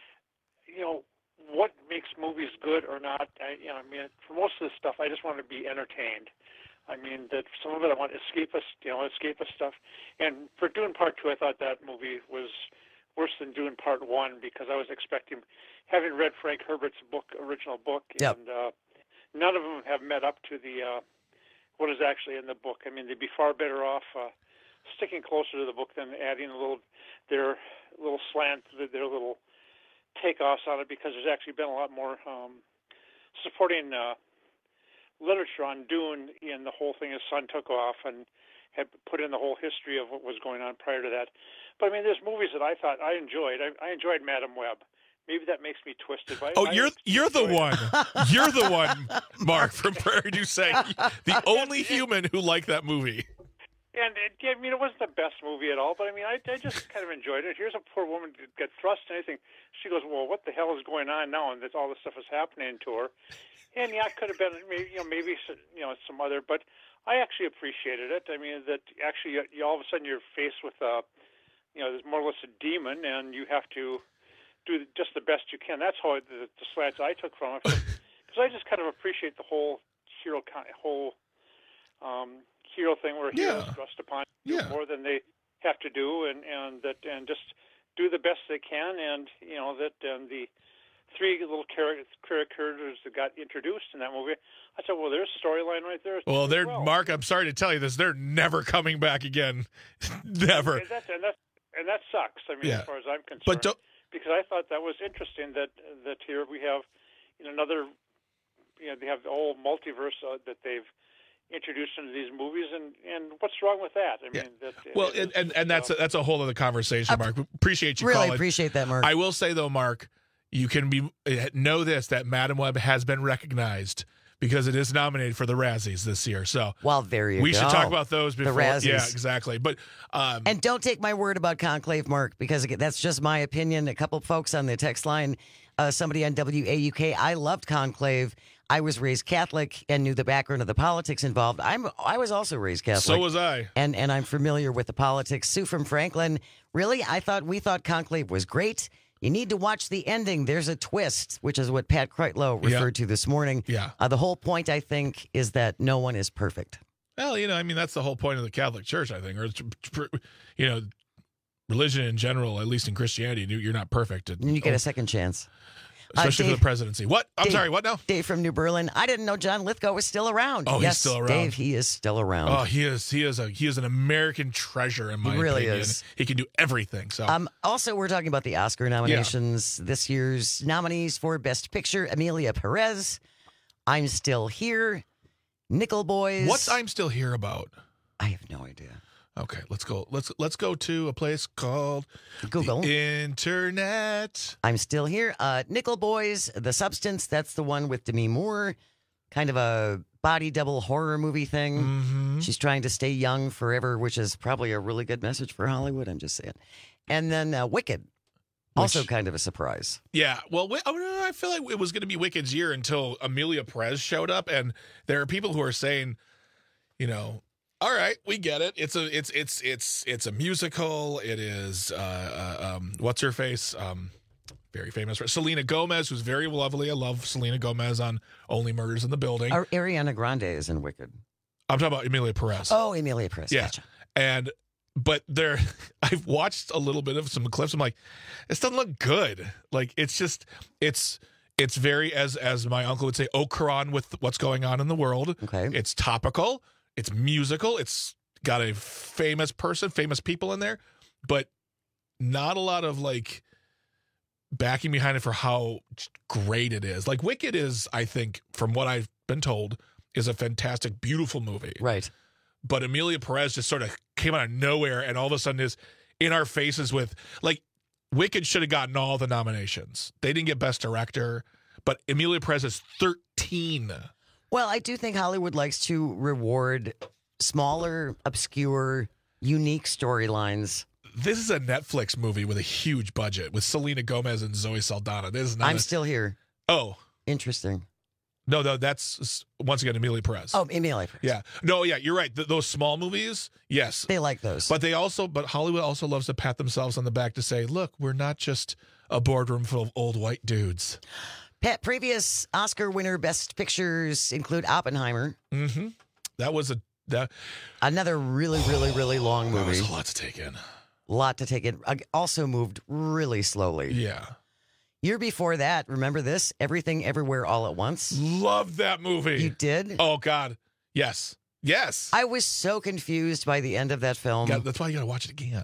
you know, what makes movies good or not. I, you know, I mean, for most of this stuff, I just want to be entertained. I mean, that some of it I want escapist, you know, escapist stuff. And for Dune Part Two, I thought that movie was worse than Dune Part One because I was expecting, having read Frank Herbert's book, original book, Yep. and uh, none of them have met up to the uh, what is actually in the book. I mean, they'd be far better off uh, sticking closer to the book than adding a little their little slant, their little takeoffs on it, because there's actually been a lot more um, supporting uh, literature on Dune in the whole thing his son took off and had put in the whole history of what was going on prior to that. But I mean, there's movies that I thought I enjoyed. I, I enjoyed Madam Web. Maybe that makes me twisted. But Oh, I, you're I you're the enjoyed one. it. You're the one, Mark from Prairie du Sac, the only human who liked that movie. And it, I mean, it wasn't the best movie at all, but I mean, I, I just kind of enjoyed it. Here's a poor woman that get thrust in anything. She goes, "Well, what the hell is going on now?" And that all this stuff is happening to her. And yeah, it could have been, maybe, you know, maybe you know, some other. But I actually appreciated it. I mean, that actually, you, all of a sudden, you're faced with a, you know, there's more or less a demon, and you have to do just the best you can. That's how I, the, the slants I took from it, because I just kind of appreciate the whole hero, whole um, hero thing where heroes Yeah. thrust upon do Yeah. more than they have to do, and and that and just do the best they can, and you know that and the three little characters characters that got introduced in that movie. I said, well, there's a storyline right there. Well, as they're well. Mark. I'm sorry to tell you this. They're never coming back again. Never. And that, and that and that sucks. I mean, Yeah. as far as I'm concerned, But don't- because I thought that was interesting that that here we have you know, another, you know, they have the whole multiverse uh, that they've introduced into these movies, and, and what's wrong with that? I mean, that, Well, it and, is- and, and that's a, that's a whole other conversation, Mark. Appreciate you really calling. appreciate that, Mark. I will say though, Mark, you can be know this that Madam Web has been recognized because it is nominated for the Razzies this year. So, well, there you we go. should talk about those The before. Razzies. Yeah, exactly. But um, And don't take my word about Conclave, Mark, because again, that's just my opinion. A couple folks on the text line, uh, somebody on W A U K, I loved Conclave. I was raised Catholic and knew the background of the politics involved. I'm I was also raised Catholic. So was I. And and I'm familiar with the politics. Sue from Franklin, really, I thought we thought Conclave was great. You need to watch the ending. There's a twist, which is what Pat Kreitlow referred to this morning. Yeah. Uh, the whole point, I think, is that no one is perfect. Well, you know, I mean, that's the whole point of the Catholic Church, I think, or it's, you know, religion in general, at least in Christianity, you're not perfect. And you get a second chance. Especially Uh, for Dave- the presidency. What? I'm Dave- sorry, what now? Dave from New Berlin. I didn't know John Lithgow was still around. Oh, he's yes, still around. Dave, he is still around. Oh, he is. He is a. He is an American treasure in my He really opinion. is. He can do everything. So, Um, also, we're talking about the Oscar nominations. This year's nominees for Best Picture: Amelia Perez, I'm Still Here, Nickel Boys. what's I'm Still Here about? I have no idea. Okay, let's go. Let's let's go to a place called Google the Internet. I'm Still Here. Uh, Nickel Boys, The Substance. That's the one with Demi Moore. Kind of a body double horror movie thing. Mm-hmm. She's trying to stay young forever, which is probably a really good message for Hollywood. I'm just saying. And then uh, Wicked. Also kind of a surprise. Yeah, well, wi- I feel like it was going to be Wicked's year until Emilia Perez showed up, and there are people who are saying, you know, all right, we get it. It's a it's it's it's it's a musical. It is uh, uh, um, what's her face, um, very famous Selena Gomez, who's very lovely. I love Selena Gomez on Only Murders in the Building. Ar- Ariana Grande is in Wicked. I'm talking about Emilia Perez. Oh, Emilia Perez. Yeah, Gotcha. and but there, I've watched a little bit of some clips. I'm like, this doesn't look good. Like it's just it's. It's very, as as my uncle would say, Okran with what's going on in the world. Okay. It's topical. It's musical. It's got a famous person, famous people in there, but not a lot of like backing behind it for how great it is. Like Wicked is, I think, from what I've been told, is a fantastic, beautiful movie. Right. But Emilia Perez just sort of came out of nowhere and all of a sudden is in our faces with like, Wicked should have gotten all the nominations. They didn't get Best Director, but Emilia Perez is thirteen. Well, I do think Hollywood likes to reward smaller, obscure, unique storylines. This is a Netflix movie with a huge budget with Selena Gomez and Zoe Saldana. This is not I'm a- still here. Oh. Interesting. No, no, that's once again Emilia Perez. Oh, Emilia Perez. Yeah. No, yeah, you're right. Th- those small movies, yes. They like those. But they also, but Hollywood also loves to pat themselves on the back to say, look, we're not just a boardroom full of old white dudes. Pat, previous Oscar winner Best Pictures include Oppenheimer. Mm-hmm. That was a that another really, really, really long movie. That was a lot to take in. Lot to take in. Also moved really slowly. Yeah. Year before that, remember this? Everything Everywhere All at Once. Love that movie. You did? Oh, God. Yes. Yes. I was so confused by the end of that film. Yeah, that's why you got to watch it again.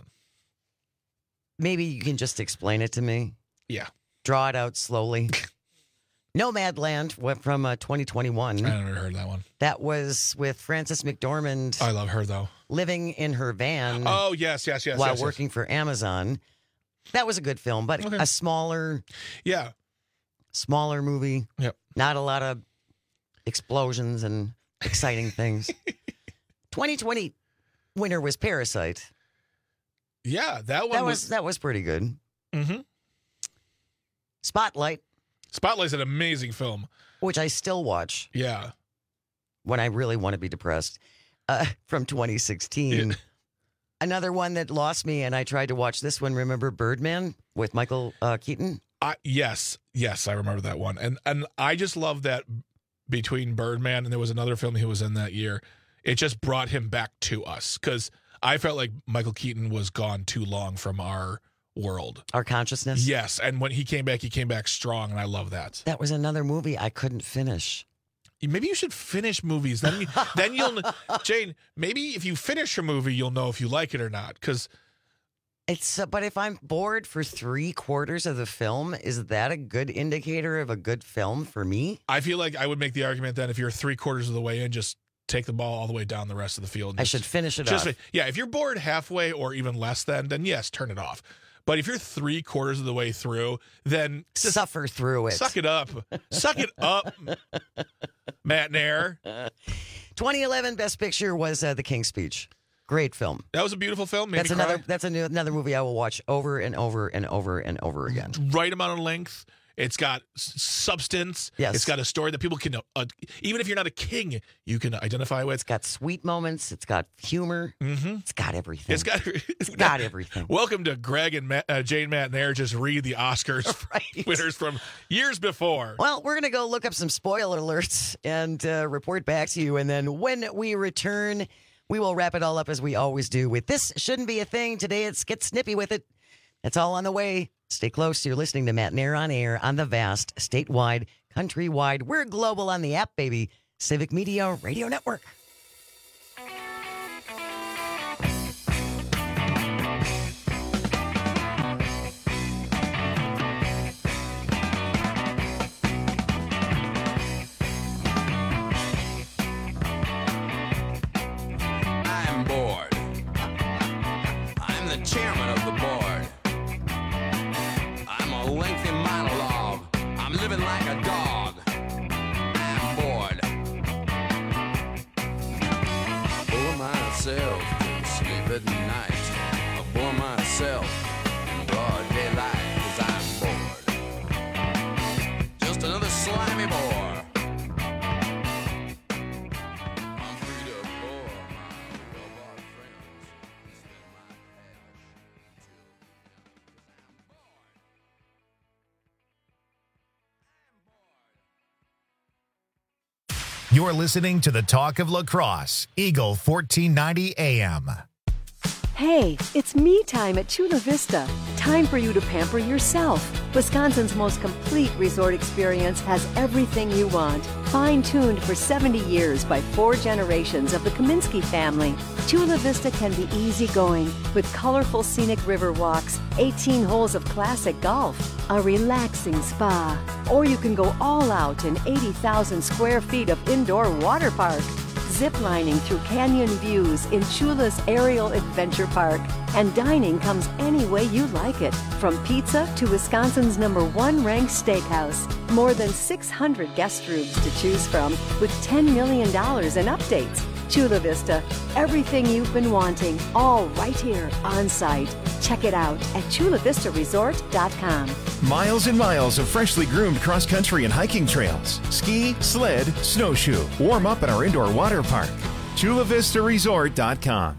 Maybe you can just explain it to me. Yeah. Draw it out slowly. Nomadland went from uh, twenty twenty-one. I never heard that one. That was with Frances McDormand. I love her, though. Living in her van. Oh, yes, yes, yes. While yes, working yes. for Amazon. That was a good film, but Okay. a smaller, yeah, smaller movie. Yep. Not a lot of explosions and exciting things. twenty twenty winner was Parasite. Yeah, that one That was, was that was pretty good. Mm-hmm. Spotlight, Spotlight's an amazing film. which I still watch Yeah. when I really want to be depressed, uh, from twenty sixteen. Yeah. Another one that lost me, and I tried to watch this one. Remember Birdman with Michael uh, Keaton? I, yes, yes, I remember that one. And and I just love that between Birdman and there was another film he was in that year, it just brought him back to us because I felt like Michael Keaton was gone too long from our world. Our consciousness? Yes, and when he came back, he came back strong, and I love that. That was another movie I couldn't finish. Maybe you should finish movies. Then, you, then you'll, Jane. Maybe if you finish a movie, you'll know if you like it or not. Because It's uh, but if I'm bored for three quarters of the film, is that a good indicator of a good film for me? I feel like I would make the argument that if you're three quarters of the way in, just take the ball all the way down the rest of the field. I Just- should finish it just off. yeah. If you're bored halfway or even less than, then yes, turn it off. But if you're three quarters of the way through, then just Suffer through it. suck it up. Suck it up, Matt Nair. twenty eleven Best Picture was uh, The King's Speech. Great film. That was a beautiful film. Made That's me cry. another. That's a new, another movie I will watch over and over and over and over again. Right amount of length. It's got s- substance. Yes. It's got a story that people can, uh, even if you're not a king, you can identify with. It's got sweet moments. It's got humor. Mm-hmm. It's got everything. It's got, it's got everything. Welcome to Greg and Matt, uh, Jane, Matt, and Air. Just read the Oscars Right. winners from years before. Well, we're gonna go look up some spoiler alerts and uh, report back to you, and then when we return, we will wrap it all up as we always do with This Shouldn't Be a Thing. Today, it's Get Snippy with It. That's all on the way. Stay close. You're listening to Matt Nair on air on the vast, statewide, countrywide. We're global on the app, baby. Civic Media Radio Network. I'm bored. I'm the chairman of the board. I'm a lengthy monologue. I'm living like a dog. I'm bored. I bore myself to sleep at night. I bore myself in broad daylight 'cause You're listening to the Talk of La Crosse, Eagle fourteen ninety A M. Hey, it's me time at Chula Vista. Time for you to pamper yourself. Wisconsin's most complete resort experience has everything you want. Fine-tuned for seventy years by four generations of the Kaminsky family. Chula Vista can be easygoing with colorful scenic river walks, eighteen holes of classic golf, a relaxing spa, or you can go all out in eighty thousand square feet of indoor water park. Ziplining through canyon views in Chula's Aerial Adventure Park. And dining comes any way you like it, from pizza to Wisconsin's number one ranked steakhouse. More than six hundred guest rooms to choose from with ten million dollars in updates. Chula Vista, everything you've been wanting, all right here on site. Check it out at chula vista resort dot com. Miles and miles of freshly groomed cross-country and hiking trails. Ski, sled, snowshoe. Warm up at our indoor water park. chula vista resort dot com.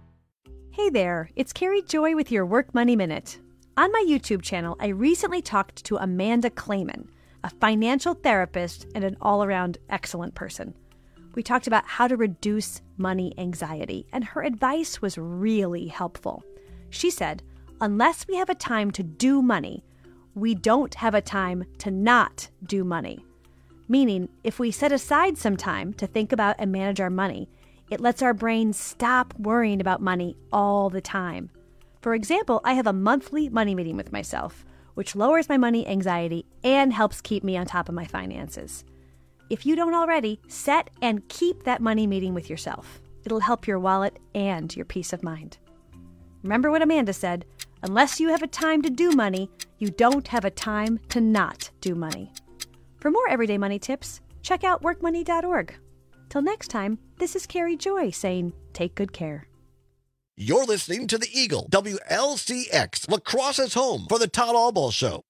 Hey there, it's Carrie Joy with your Work Money Minute. On my YouTube channel, I recently talked to Amanda Clayman, a financial therapist and an all-around excellent person. We talked about how to reduce money anxiety, and her advice was really helpful. She said, unless we have a time to do money, we don't have a time to not do money. Meaning, if we set aside some time to think about and manage our money, it lets our brain stop worrying about money all the time. For example, I have a monthly money meeting with myself, which lowers my money anxiety and helps keep me on top of my finances. If you don't already, set and keep that money meeting with yourself. It'll help your wallet and your peace of mind. Remember what Amanda said, unless you have a time to do money, you don't have a time to not do money. For more everyday money tips, check out work money dot org. Till next time, this is Carrie Joy saying, take good care. You're listening to the Eagle, W L C X, La Crosse's home for the Todd Albaugh Show.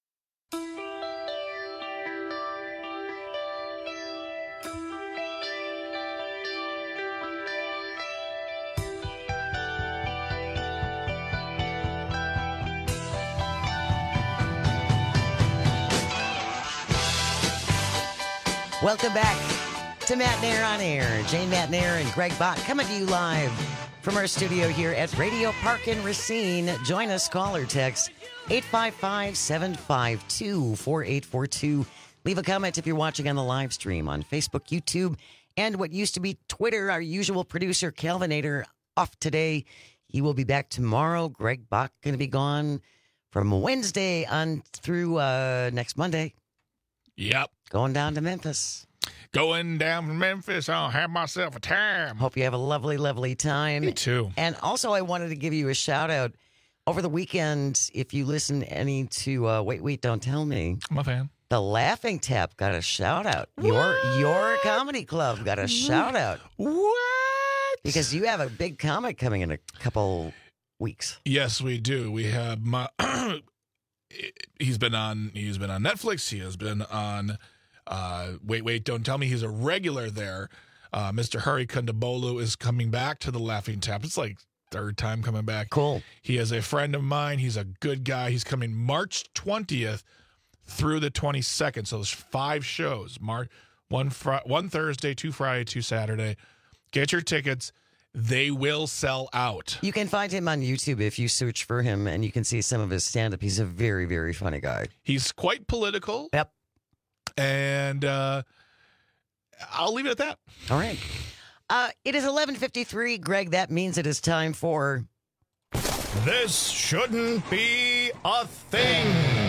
Welcome back to Matt Nair on Air. Jane Matt Nair and Greg Bach coming to you live from our studio here at Radio Park in Racine. Join us, call or text eight five five, seven five two, four eight four two. Leave a comment if you're watching on the live stream on Facebook, YouTube, and what used to be Twitter. Our usual producer, Calvinator, off today. He will be back tomorrow. Greg Bach going to be gone from Wednesday on through uh, next Monday. Yep. Going down to Memphis. Going down to Memphis. I'll have myself a time. Hope you have a lovely, lovely time. Me too. And also, I wanted to give you a shout out over the weekend. If you listen any to uh, Wait, Wait, Don't Tell Me, I'm a fan. The Laughing Tap got a shout out. Your your comedy club got a shout out. What? Because you have a big comic coming in a couple weeks. Yes, we do. We have my. he's been on. He's been on Netflix. He has been on. Uh, wait, wait, don't tell me he's a regular there. Uh, Mister Hari Kondabolu is coming back to the Laughing Tap. It's like third time coming back. Cool. He is a friend of mine. He's a good guy. He's coming March twentieth through the twenty-second. So there's five shows. March one fr- one Thursday, two Friday, two Saturday. Get your tickets. They will sell out. You can find him on YouTube if you search for him, and you can see some of his stand-up. He's a very, very funny guy. He's quite political. Yep. And uh, I'll leave it at that. All right. Uh, it is eleven fifty-three, Greg. That means it is time for... This shouldn't be a thing.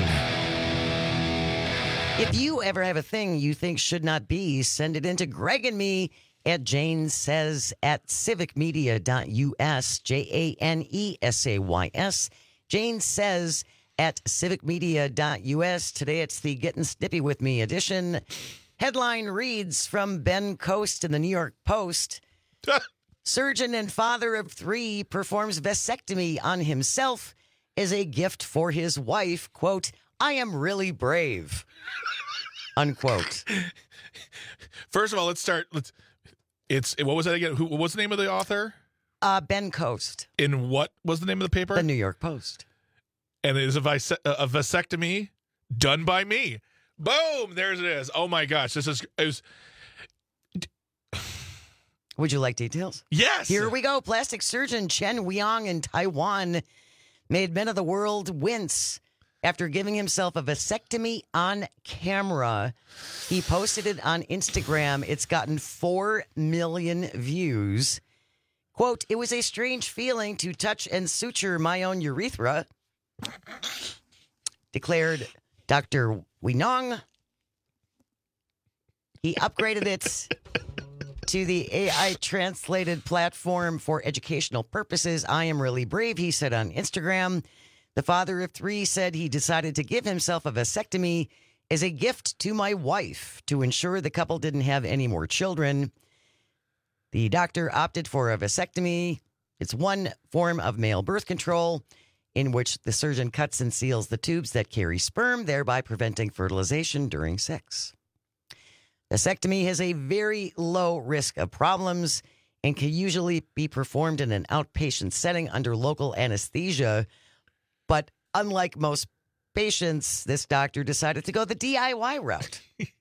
If you ever have a thing you think should not be, send it in to Greg and me at Jane Says at civic media dot U S, J A N E S A Y S. Jane Says at civic media dot U S. Today it's the Getting Snippy With Me edition. Headline reads from Ben Coast in the New York Post. Surgeon and father of three performs vasectomy on himself as a gift for his wife. Quote, I am really brave. Unquote. First of all, let's start. Let's. It's what was that again? Who? What was the name of the author? Uh, Ben Coast. In what was the name of the paper? The New York Post. And it is a, vise- a vasectomy done by me. Boom! There's it is. Oh my gosh, this is. It was, Would you like details? Yes. Here we go. Plastic surgeon Chen Weiyang in Taiwan made men of the world wince after giving himself a vasectomy on camera. He posted it on Instagram. It's gotten four million views. Quote, "It was a strange feeling to touch and suture my own urethra," declared Doctor Weiyang. He upgraded it to the A I translated platform for educational purposes. "I am really brave," he said on Instagram. The father of three said he decided to give himself a vasectomy as a gift to my wife to ensure the couple didn't have any more children. The doctor opted for a vasectomy. It's one form of male birth control in which the surgeon cuts and seals the tubes that carry sperm, thereby preventing fertilization during sex. Vasectomy has a very low risk of problems and can usually be performed in an outpatient setting under local anesthesia. But unlike most patients, this doctor decided to go the D I Y route.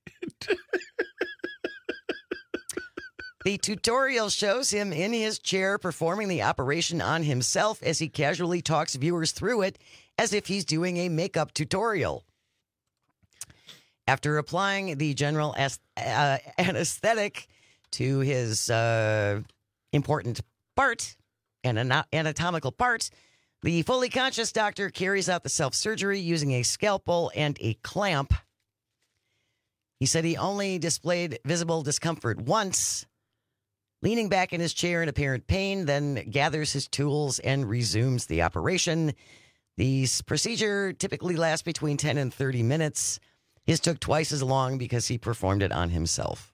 The tutorial shows him in his chair performing the operation on himself as he casually talks viewers through it as if he's doing a makeup tutorial. After applying the general as- uh, anesthetic to his uh, important part, an ana- anatomical part, the fully conscious doctor carries out the self-surgery using a scalpel and a clamp. He said he only displayed visible discomfort once, leaning back in his chair in apparent pain, then gathers his tools and resumes the operation. The procedure typically lasts between ten and thirty minutes. His took twice as long because he performed it on himself.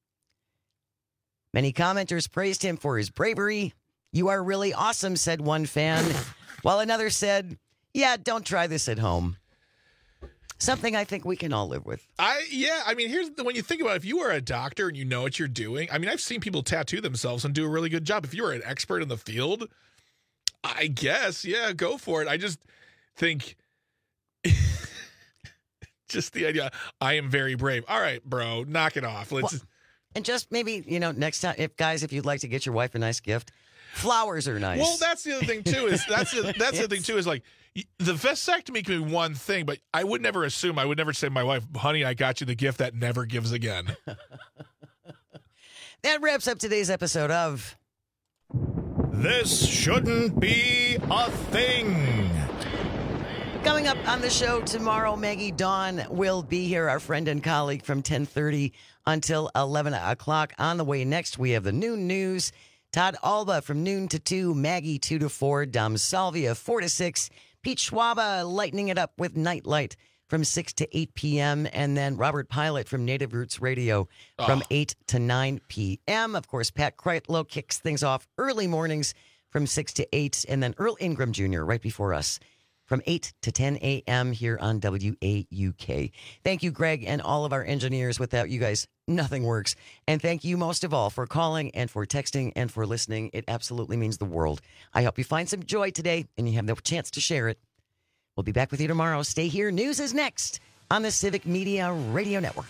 Many commenters praised him for his bravery. "You are really awesome," said one fan, while another said, "Yeah, don't try this at home." Something I think we can all live with. I yeah, I mean, here's the, when you think about it, if you are a doctor and you know what you're doing, I mean, I've seen people tattoo themselves and do a really good job. If you're an expert in the field, I guess, yeah, go for it. I just think just the idea, I am very brave. All right, bro, knock it off. Let's Well, and just maybe, you know, next time, if guys, if you'd like to get your wife a nice gift, flowers are nice. Well, that's the other thing too. Is that's the, that's the thing too. Is like the vasectomy can be one thing, but I would never assume. I would never say to my wife, "Honey, I got you the gift that never gives again." That wraps up today's episode of This Shouldn't Be a Thing. Coming up on the show tomorrow, Maggie Dawn will be here, our friend and colleague, from ten thirty until eleven o'clock. On the way next, we have the noon news. Todd Alba from noon to two, Maggie two to four, Dom Salvia four to six, Pete Schwaba lightening it up with Nightlight from six to eight p.m., and then Robert Pilot from Native Roots Radio from Oh. eight to nine p.m. Of course, Pat Kreitlow kicks things off early mornings from six to eight, and then Earl Ingram Junior right before us from eight to ten a.m. here on W A U K. Thank you, Greg, and all of our engineers. Without you guys, nothing works. And thank you most of all for calling and for texting and for listening. It absolutely means the world. I hope you find some joy today and you have the chance to share it. We'll be back with you tomorrow. Stay here. News is next on the Civic Media Radio Network.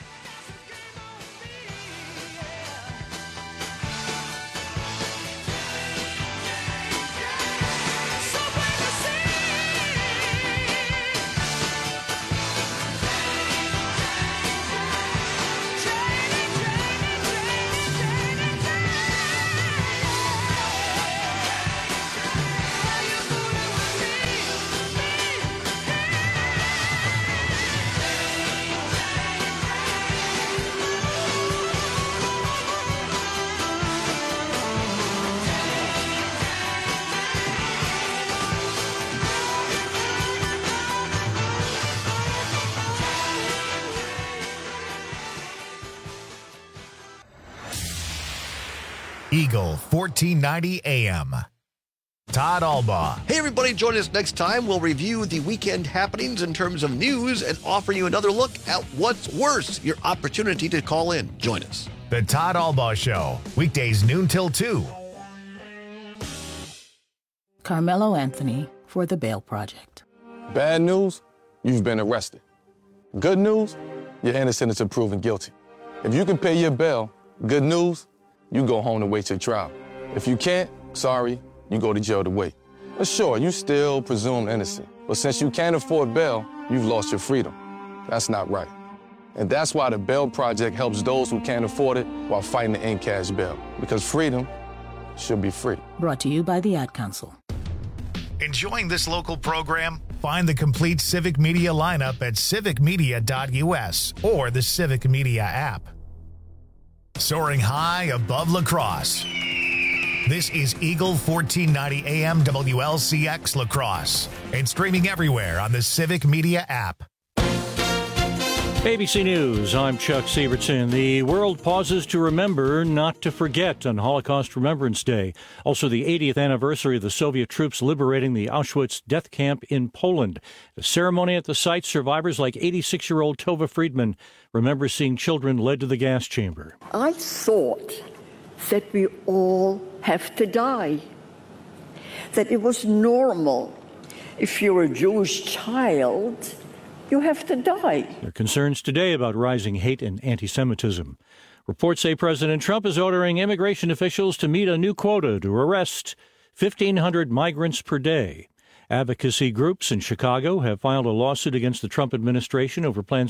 Eagle fourteen ninety A M. Todd Albaugh. Hey, everybody, join us next time. We'll review the weekend happenings in terms of news and offer you another look at what's worse, your opportunity to call in. Join us. The Todd Albaugh Show, weekdays noon till two. Carmelo Anthony for The Bail Project. Bad news, you've been arrested. Good news, you're innocent until proven guilty. If you can pay your bail, good news, you go home to wait your trial. If you can't, sorry, you go to jail to wait. But sure, you still presumed innocent. But since you can't afford bail, you've lost your freedom. That's not right. And that's why the Bail Project helps those who can't afford it while fighting to end cash bail. Because freedom should be free. Brought to you by the Ad Council. Enjoying this local program? Find the complete Civic Media lineup at civic media dot U S or the Civic Media app. Soaring high above La Crosse. This is Eagle fourteen ninety A M W L C X La Crosse and streaming everywhere on the Civic Media app. A B C News, I'm Chuck Sievertson. The world pauses to remember, not to forget on Holocaust Remembrance Day. Also the eightieth anniversary of the Soviet troops liberating the Auschwitz death camp in Poland. The ceremony at the site, survivors like eighty-six-year-old Tova Friedman remember seeing children led to the gas chamber. I thought that we all have to die, that it was normal. If you're a Jewish child, you have to die. There are concerns today about rising hate and anti-Semitism. Reports say President Trump is ordering immigration officials to meet a new quota to arrest fifteen hundred migrants per day. Advocacy groups in Chicago have filed a lawsuit against the Trump administration over plans